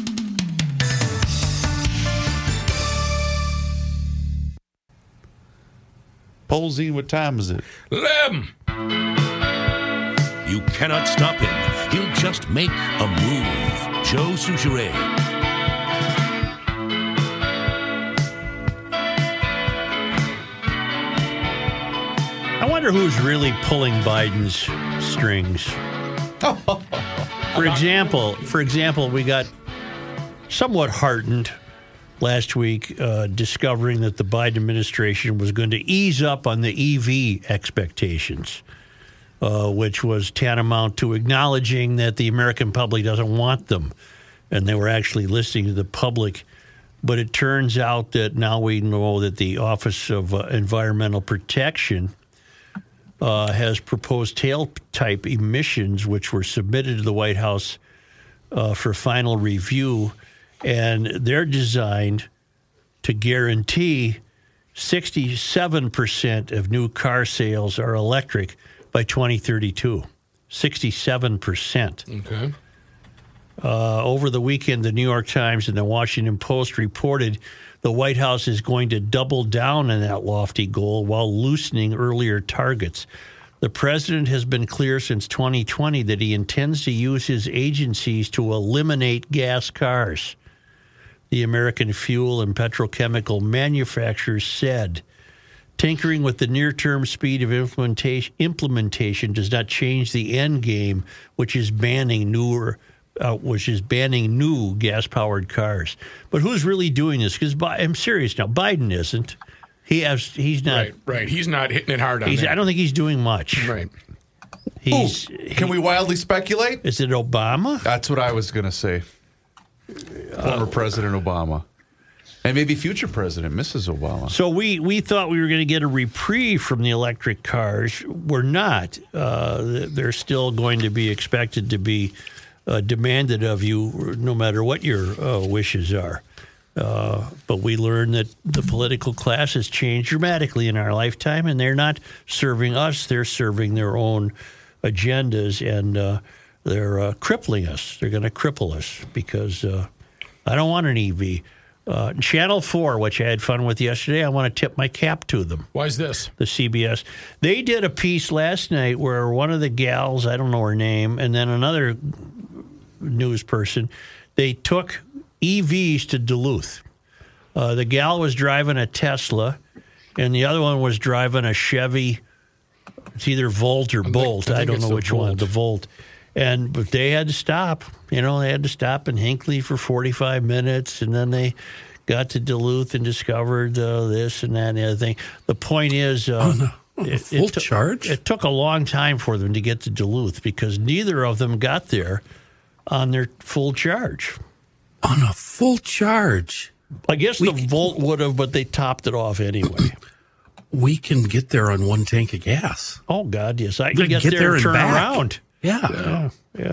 [SPEAKER 5] Polzine, what time is it?
[SPEAKER 4] 11.
[SPEAKER 15] You cannot stop him. He'll just make a move. Joe Soucheray.
[SPEAKER 2] I wonder who's really pulling Biden's strings. For example, we got somewhat heartened last week discovering that the Biden administration was going to ease up on the EV expectations, which was tantamount to acknowledging that the American public doesn't want them, and they were actually listening to the public. But it turns out that now we know that the Office of Environmental Protection has proposed tail-type emissions, which were submitted to the White House for final review, and they're designed to guarantee 67% of new car sales are electric by 2032. 67%.
[SPEAKER 4] Okay.
[SPEAKER 2] Over the weekend, the New York Times and the Washington Post reported the White House is going to double down on that lofty goal while loosening earlier targets. The president has been clear since 2020 that he intends to use his agencies to eliminate gas cars. The American fuel and petrochemical manufacturers said tinkering with the near-term speed of implementation does not change the end game, which is banning new gas-powered cars. But who's really doing this? Because I'm serious now. Biden isn't. He's not.
[SPEAKER 4] Right. He's not hitting it hard on that.
[SPEAKER 2] I don't think he's doing much.
[SPEAKER 4] Right.
[SPEAKER 5] Can we wildly speculate?
[SPEAKER 2] Is it Obama?
[SPEAKER 5] That's what I was going to say. Former President Obama. And maybe future President, Mrs. Obama.
[SPEAKER 2] So we thought we were going to get a reprieve from the electric cars. We're not. They're still going to be expected to be demanded of you no matter what your wishes are. But we learned that the political class has changed dramatically in our lifetime, and they're not serving us. They're serving their own agendas, and they're crippling us. They're going to cripple us because I don't want an EV. Channel 4, which I had fun with yesterday, I want to tip my cap to them.
[SPEAKER 4] Why is this?
[SPEAKER 2] The CBS. They did a piece last night where one of the gals, I don't know her name, and then another news person, they took EVs to Duluth. The gal was driving a Tesla, and the other one was driving a Chevy. It's either Volt or Bolt. I don't know which one. The Volt. But they had to stop. They had to stop in Hinckley for 45 minutes, and then they got to Duluth and discovered this and that and the other thing. The point is,
[SPEAKER 7] full charge?
[SPEAKER 2] It took a long time for them to get to Duluth because neither of them got there on their full charge.
[SPEAKER 7] On a full charge?
[SPEAKER 2] I guess the Volt would have, but they topped it off anyway.
[SPEAKER 7] We can get there on one tank of gas.
[SPEAKER 2] Oh, God, yes. I can get there and turn around.
[SPEAKER 7] Yeah.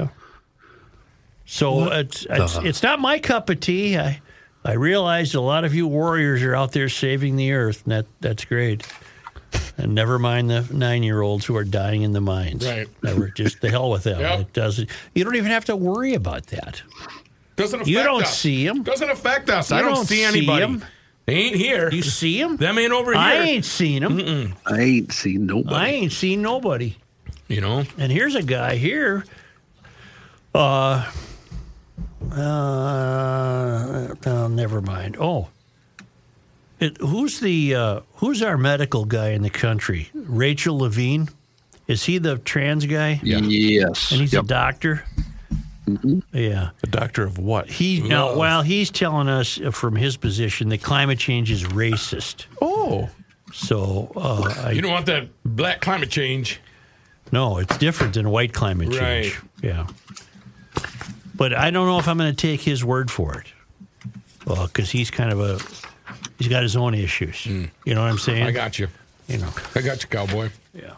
[SPEAKER 2] So it's not my cup of tea. I realize a lot of you warriors are out there saving the earth, and that's great. And never mind the 9-year-olds who are dying in the mines.
[SPEAKER 4] Right.
[SPEAKER 2] Never, just the hell with them.
[SPEAKER 4] Yep.
[SPEAKER 2] It doesn't. You don't even have to worry about that.
[SPEAKER 4] Doesn't affect us.
[SPEAKER 2] You don't see them.
[SPEAKER 4] Doesn't affect us. I don't see anybody.
[SPEAKER 2] Them.
[SPEAKER 4] They ain't here.
[SPEAKER 2] You see them?
[SPEAKER 4] Them ain't over here.
[SPEAKER 2] I ain't seen them.
[SPEAKER 4] Mm-mm.
[SPEAKER 3] I ain't seen nobody.
[SPEAKER 2] I ain't seen nobody. And here's a guy here. Never mind. Oh, who's our medical guy in the country? Rachel Levine. Is he the trans guy?
[SPEAKER 3] Yeah. Yes.
[SPEAKER 2] And he's a doctor.
[SPEAKER 3] Mm-hmm.
[SPEAKER 2] Yeah.
[SPEAKER 5] A doctor of what?
[SPEAKER 2] He's telling us from his position that climate change is racist.
[SPEAKER 5] Oh.
[SPEAKER 2] So
[SPEAKER 4] you don't want that black climate change.
[SPEAKER 2] No, it's different than white climate change.
[SPEAKER 4] Right.
[SPEAKER 2] Yeah. But I don't know if I'm going to take his word for it. Well, because he's got his own issues. You know what I'm saying?
[SPEAKER 4] I got you. I got you, cowboy.
[SPEAKER 2] Yeah.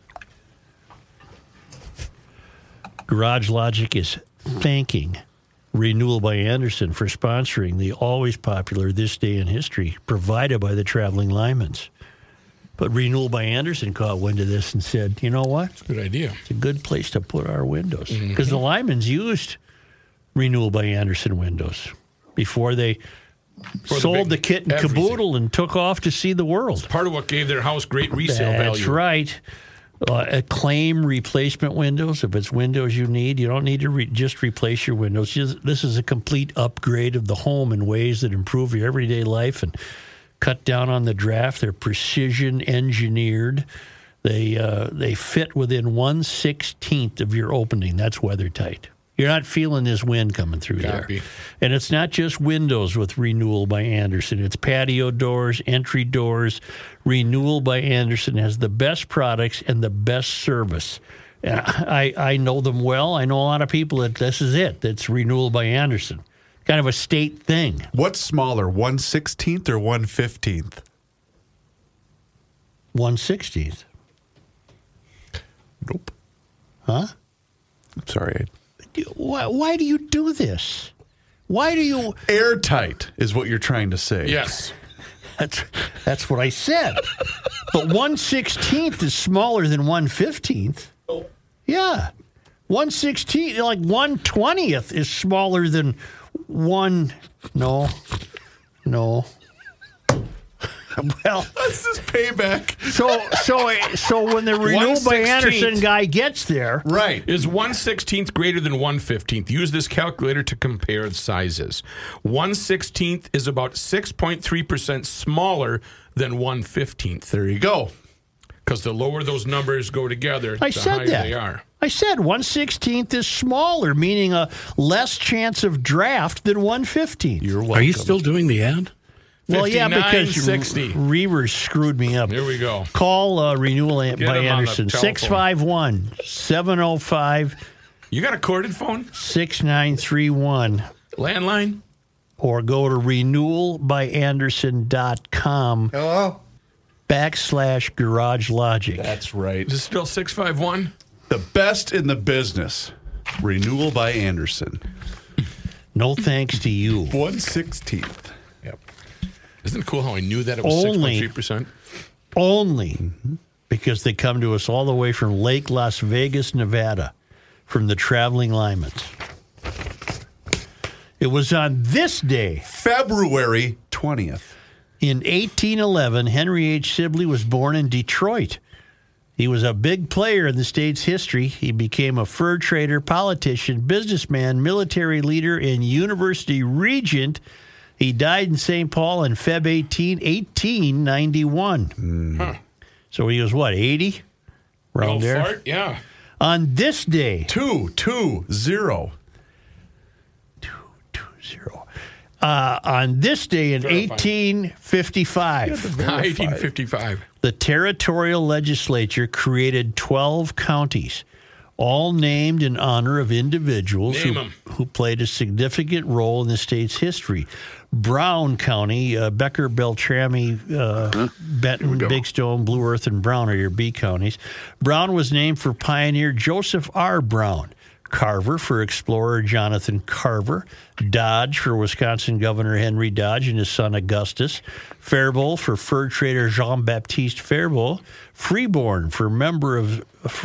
[SPEAKER 2] Garage Logic is thanking Renewal by Anderson for sponsoring the always popular This Day in History provided by the Traveling Lymans. But Renewal by Anderson caught wind of this and said, you know what? It's
[SPEAKER 4] a good idea.
[SPEAKER 2] It's a good place to put our windows. Because the Lymans used Renewal by Anderson windows before they sold the kit and caboodle and took off to see the world.
[SPEAKER 4] It's part of what gave their house great resale value.
[SPEAKER 2] That's right. Claim replacement windows. If it's windows you need, you don't need to just replace your windows. This is a complete upgrade of the home in ways that improve your everyday life and cut down on the draft. They're precision engineered. They fit within 1/16th of your opening. That's weather tight. You're not feeling this wind coming through there. And it's not just windows with Renewal by Anderson. It's patio doors, entry doors. Renewal by Anderson has the best products and the best service. And I know them well. I know a lot of people that this is it. That's Renewal by Anderson. Kind of a state thing.
[SPEAKER 5] What's smaller, 1/16th or 1/15th?
[SPEAKER 2] 1/16th.
[SPEAKER 5] Nope.
[SPEAKER 2] Huh?
[SPEAKER 5] Sorry.
[SPEAKER 2] Why do you do this? Why do you...
[SPEAKER 5] Airtight is what you're trying to say.
[SPEAKER 4] Yes.
[SPEAKER 2] That's what I said. But 1/16th is smaller than 1/15th.
[SPEAKER 5] Oh.
[SPEAKER 2] Yeah. 1/16th, like 1/20th is smaller than 1... No. Well,
[SPEAKER 5] this is payback.
[SPEAKER 2] So when the Renewal by Anderson guy gets there,
[SPEAKER 5] right,
[SPEAKER 4] is 1/16th greater than 1/15th? Use this calculator to compare sizes. 1/16th is about 6.3% smaller than 1/15th.
[SPEAKER 5] There you go.
[SPEAKER 4] Because the lower those numbers go together,
[SPEAKER 2] I
[SPEAKER 4] the
[SPEAKER 2] said
[SPEAKER 4] higher
[SPEAKER 2] that.
[SPEAKER 4] they are.
[SPEAKER 2] I said 1/16th is smaller, meaning a less chance of draft than 1/15th.
[SPEAKER 5] You're welcome.
[SPEAKER 7] Are you still doing the ad?
[SPEAKER 2] Well, yeah, because
[SPEAKER 4] 59.60.
[SPEAKER 2] Reavers screwed me up.
[SPEAKER 4] Here we go.
[SPEAKER 2] Call Renewal by
[SPEAKER 4] him on the
[SPEAKER 2] Anderson,
[SPEAKER 4] telephone.
[SPEAKER 2] 651-705.
[SPEAKER 4] You got a corded phone?
[SPEAKER 2] 6931.
[SPEAKER 4] Landline?
[SPEAKER 2] Or go to renewalbyanderson.com.
[SPEAKER 16] Hello?
[SPEAKER 2] /Garage Logic.
[SPEAKER 5] That's right.
[SPEAKER 4] Is it still 651?
[SPEAKER 5] The best in the business. Renewal by Anderson.
[SPEAKER 2] No thanks to you.
[SPEAKER 5] 1/16th.
[SPEAKER 4] Yep. Isn't it cool how I knew that it was 6.3%?
[SPEAKER 2] Only because they come to us all the way from Lake Las Vegas, Nevada, from the Traveling Lymans. It was on this day,
[SPEAKER 5] February 20th.
[SPEAKER 2] In 1811, Henry H. Sibley was born in Detroit. He was a big player in the state's history. He became a fur trader, politician, businessman, military leader, and university regent. He died in St. Paul on Feb 18, 1891.
[SPEAKER 4] Huh.
[SPEAKER 2] So he was, what, 80? Around there?
[SPEAKER 4] Fart? Yeah.
[SPEAKER 2] On this day.
[SPEAKER 5] 220.
[SPEAKER 2] On this day in 1855.
[SPEAKER 4] 1855.
[SPEAKER 2] The territorial legislature created 12 counties, all named in honor of individuals who played a significant role in the state's history. Brown County, Becker, Beltrami, Benton, Big Stone, Blue Earth, and Brown are your B counties. Brown was named for pioneer Joseph R. Brown. Carver for explorer Jonathan Carver. Dodge for Wisconsin Governor Henry Dodge and his son Augustus. Faribault for fur trader Jean-Baptiste Faribault. Freeborn for member of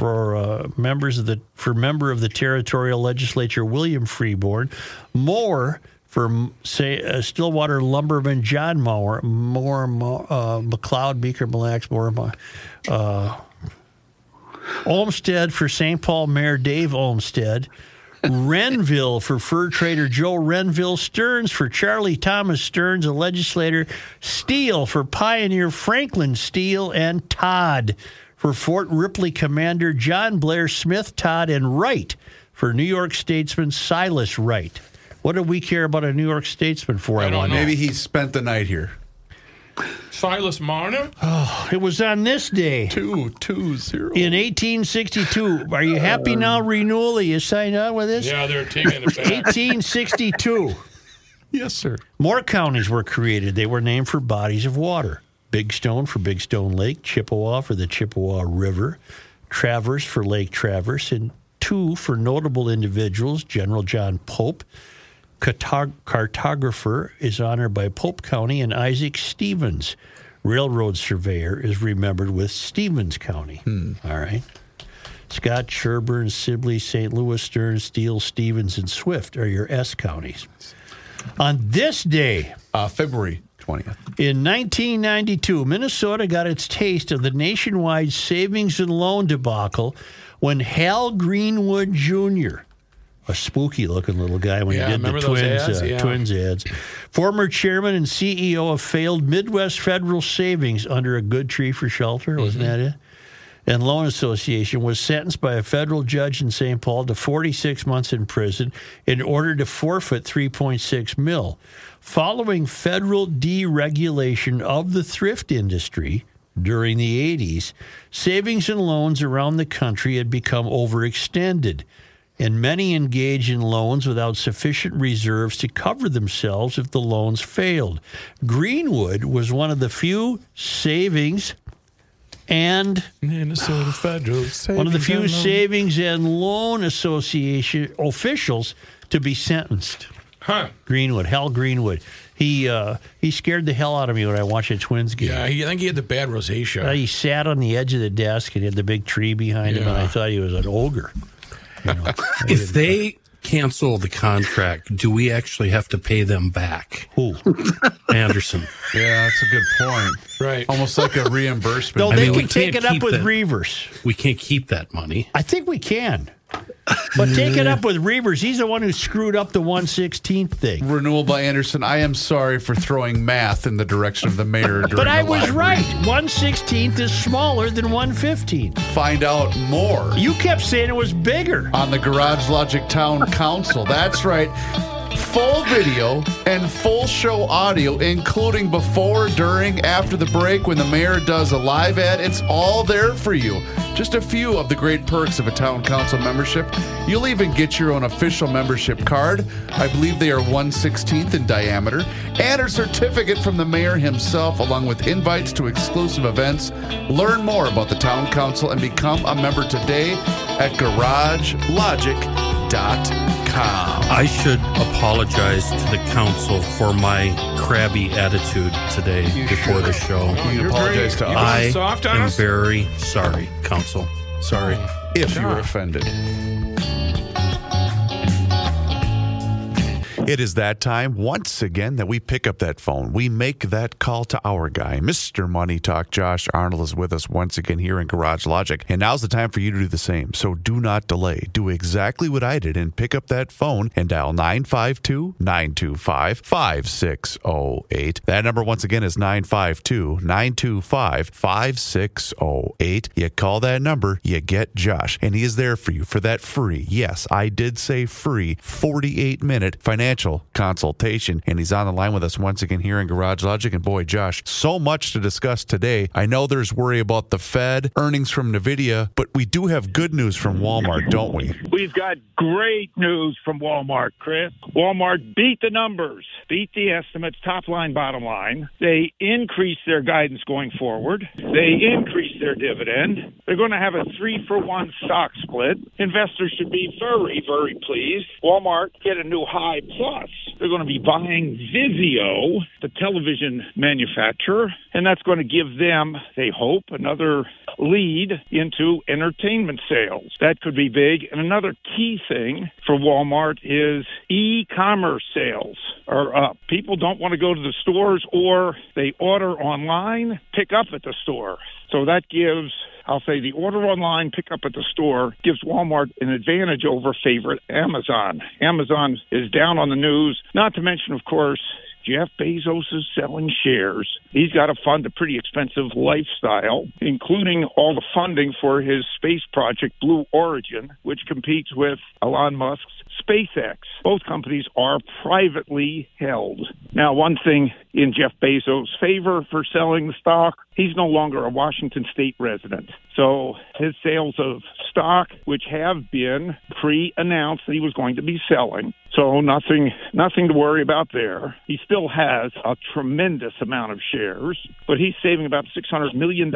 [SPEAKER 2] the territorial legislature William Freeborn. Moore for Stillwater lumberman John Moore. McLeod, Beaker, Mille Lacs, Moore. Olmsted for St. Paul Mayor Dave Olmsted. Renville for fur trader Joe Renville. Stearns for Charlie Thomas Stearns, a legislator. Steele for pioneer Franklin Steele. And Todd for Fort Ripley commander John Blair Smith Todd. And Wright for New York statesman Silas Wright. What do we care about a New York statesman for?
[SPEAKER 4] I don't know.
[SPEAKER 5] Maybe he spent the night here.
[SPEAKER 4] Silas Marner?
[SPEAKER 2] Oh, it was on this day.
[SPEAKER 5] 220.
[SPEAKER 2] In 1862. Are you happy now, Renewal? Are you signed on with this?
[SPEAKER 4] Yeah, they're taking it back.
[SPEAKER 2] 1862.
[SPEAKER 5] Yes, sir.
[SPEAKER 2] More counties were created. They were named for bodies of water. Big Stone for Big Stone Lake. Chippewa for the Chippewa River. Traverse for Lake Traverse. And two for notable individuals, General John Pope cartographer is honored by Pope County, and Isaac Stevens, railroad surveyor, is remembered with Stevens County. All right. Scott, Sherburne, Sibley, St. Louis, Stearns, Steele, Stevens, and Swift are your S counties. On this day,
[SPEAKER 5] February 20th.
[SPEAKER 2] In 1992, Minnesota got its taste of the nationwide savings and loan debacle when Hal Greenwood Jr., a spooky-looking little guy when he did the Twins ads, former chairman and CEO of failed Midwest Federal Savings under a Good Tree for Shelter, wasn't that it? And Loan Association, was sentenced by a federal judge in St. Paul to 46 months in prison in order to forfeit $3.6 million. Following federal deregulation of the thrift industry during the 80s, savings and loans around the country had become overextended, and many engaged in loans without sufficient reserves to cover themselves if the loans failed. Greenwood was one of the few savings and
[SPEAKER 4] Minnesota Federal Savings
[SPEAKER 2] one of the few Savings and Loan Association officials to be sentenced. Greenwood, Hal Greenwood. He scared the hell out of me when I watched a Twins game.
[SPEAKER 4] Yeah, I think he had the bad rosacea.
[SPEAKER 2] He sat on the edge of the desk and had the big tree behind him, and I thought he was an ogre. You know,
[SPEAKER 7] if they cancel the contract, do we actually have to pay them back?
[SPEAKER 2] Who?
[SPEAKER 7] Anderson.
[SPEAKER 5] Yeah, that's a good point.
[SPEAKER 4] Right.
[SPEAKER 5] Almost like a reimbursement.
[SPEAKER 2] No, they can take it up with Reavers.
[SPEAKER 7] We can't keep that money.
[SPEAKER 2] I think we can. But take it up with Reavers. He's the one who screwed up the 1/16th thing.
[SPEAKER 5] Renewal by Anderson. I am sorry for throwing math in the direction of the mayor.
[SPEAKER 2] But I was right. 1/16th is smaller than 1/15th.
[SPEAKER 5] Find out more.
[SPEAKER 2] You kept saying it was bigger.
[SPEAKER 5] On the Garage Logic Town Council. That's right. Full video and full show audio, including before, during, after the break, when the mayor does a live ad. It's all there for you. Just a few of the great perks of a town council membership. You'll even get your own official membership card. I believe they are 1/16th in diameter. And a certificate from the mayor himself, along with invites to exclusive events. Learn more about the town council and become a member today at GarageLogic.com.
[SPEAKER 7] I should apologize to the council for my crabby attitude today before the show.
[SPEAKER 5] You apologize to us.
[SPEAKER 7] I
[SPEAKER 4] soft on
[SPEAKER 7] am
[SPEAKER 4] us?
[SPEAKER 7] very sorry, council. Sorry.
[SPEAKER 5] If you're offended.
[SPEAKER 8] It is that time once again that we pick up that phone. We make that call to our guy, Mr. Money Talk. Josh Arnold is with us once again here in Garage Logic. And now's the time for you to do the same. So do not delay. Do exactly what I did and pick up that phone and dial 952-925-5608. That number once again is 952-925-5608. You call that number, you get Josh. And he is there for you for that free, yes, I did say free, 48-minute financial consultation. And he's on the line with us once again here in Garage Logic. And boy, Josh, so much to discuss today. I know there's worry about the Fed, earnings from NVIDIA, but we do have good news from Walmart, don't we?
[SPEAKER 16] We've got great news from Walmart, Chris. Walmart beat the numbers, beat the estimates, top line, bottom line. They increased their guidance going forward. They increased their dividend. They're going to have a 3-for-1 stock split. Investors should be very, very pleased. Walmart hit a new high. Plus, they're going to be buying Vizio, the television manufacturer, and that's going to give them, they hope, another lead into entertainment sales. That could be big. And another key thing for Walmart is e-commerce sales are up. People don't want to go to the stores, or they order online, pick up at the store. So that gives, I'll say, the order online, pick up at the store gives Walmart an advantage over favorite Amazon. Amazon is down on the news, not to mention, of course, Jeff Bezos is selling shares. He's got to fund a pretty expensive lifestyle, including all the funding for his space project, Blue Origin, which competes with Elon Musk's SpaceX. Both companies are privately held. Now, one thing in Jeff Bezos' favor for selling the stock, he's no longer a Washington State resident. So his sales of stock, which have been pre-announced that he was going to be selling. So So nothing to worry about there. He still has a tremendous amount of shares, but he's saving about $600 million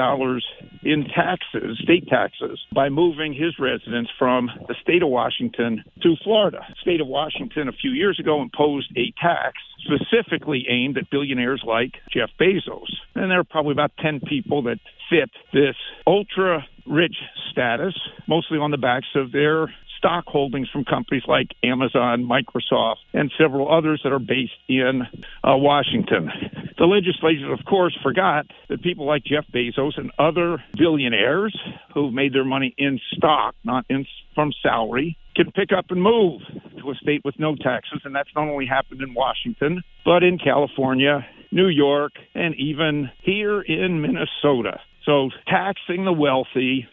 [SPEAKER 16] in taxes, state taxes, by moving his residence from the state of Washington to Florida. The state of Washington a few years ago imposed a tax specifically aimed at billionaires like Jeff Bezos. And there are probably about 10 people that fit this ultra-rich status, mostly on the backs of their stock holdings from companies like Amazon, Microsoft, and several others that are based in Washington. The legislature, of course, forgot that people like Jeff Bezos and other billionaires who've made their money in stock, not from salary, can pick up and move to a state with no taxes. And that's not only happened in Washington, but in California, New York, and even here in Minnesota. So taxing the wealthy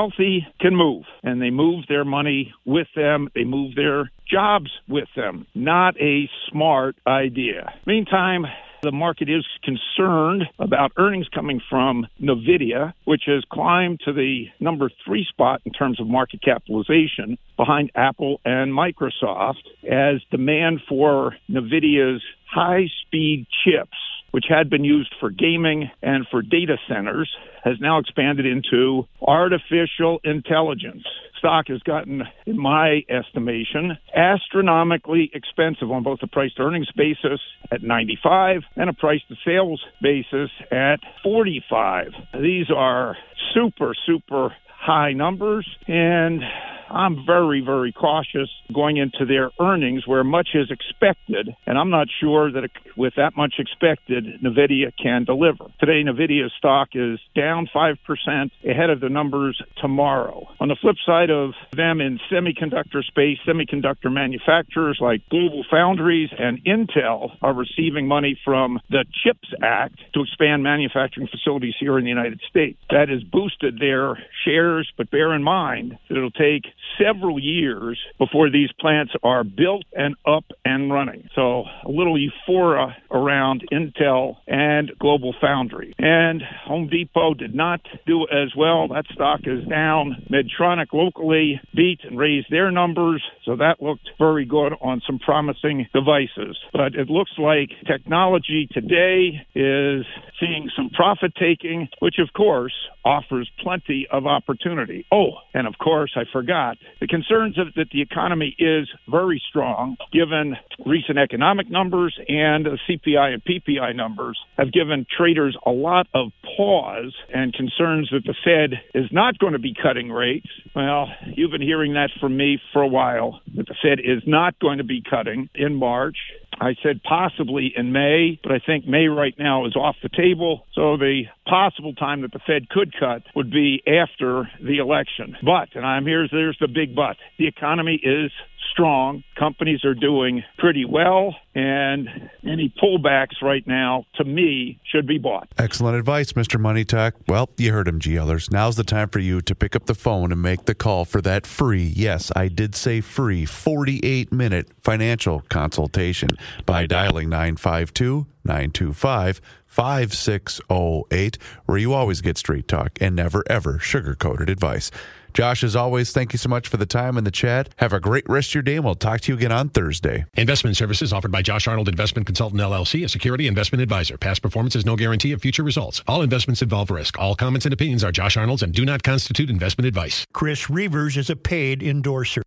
[SPEAKER 16] can move, and they move their money with them. They move their jobs with them. Not a smart idea. Meantime, the market is concerned about earnings coming from NVIDIA, which has climbed to the number 3 spot in terms of market capitalization behind Apple and Microsoft, as demand for NVIDIA's high-speed chips, which had been used for gaming and for data centers, has now expanded into artificial intelligence. Stock has gotten, in my estimation, astronomically expensive on both a price-to-earnings basis at 95 and a price-to-sales basis at 45. These are super, super high numbers, and I'm very, very cautious going into their earnings where much is expected, and I'm not sure that with that much expected, NVIDIA can deliver. Today, NVIDIA stock is down 5% ahead of the numbers tomorrow. On the flip side of them in semiconductor space, semiconductor manufacturers like GlobalFoundries and Intel are receiving money from the CHIPS Act to expand manufacturing facilities here in the United States. That has boosted their shares, but bear in mind that it'll take several years before these plants are built and up and running. So a little euphoria around Intel and GlobalFoundries. And Home Depot did not do as well. That stock is down. Medtronic locally beat and raised their numbers, so that looked very good on some promising devices. But it looks like technology today is seeing some profit taking, which of course offers plenty of opportunity. Oh, and of course I forgot the concerns of that the economy is very strong, given recent economic numbers, and the CPI and PPI numbers have given traders a lot of pause and concerns that the Fed is not going to be cutting rates. Well, you've been hearing that from me for a while, that the Fed is not going to be cutting in March. I said possibly in May, but I think May right now is off the table. So the possible time that the Fed could cut would be after the election. But, and there's the big but, the economy is strong. Companies are doing pretty well, and any pullbacks right now, to me, should be bought.
[SPEAKER 5] Excellent advice, Mr. Money Talk. Well, you heard him, GLers. Now's the time for you to pick up the phone and make the call for that free, yes, I did say free, 48-minute financial consultation by dialing 952-925-5608, where you always get straight talk and never, ever sugar-coated advice. Josh, as always, thank you so much for the time and the chat. Have a great rest of your day, and we'll talk to you again on Thursday.
[SPEAKER 10] Investment services offered by Josh Arnold Investment Consultant, LLC, a security investment advisor. Past performance is no guarantee of future results. All investments involve risk. All comments and opinions are Josh Arnold's and do not constitute investment advice.
[SPEAKER 2] Chris Reavers is a paid endorser.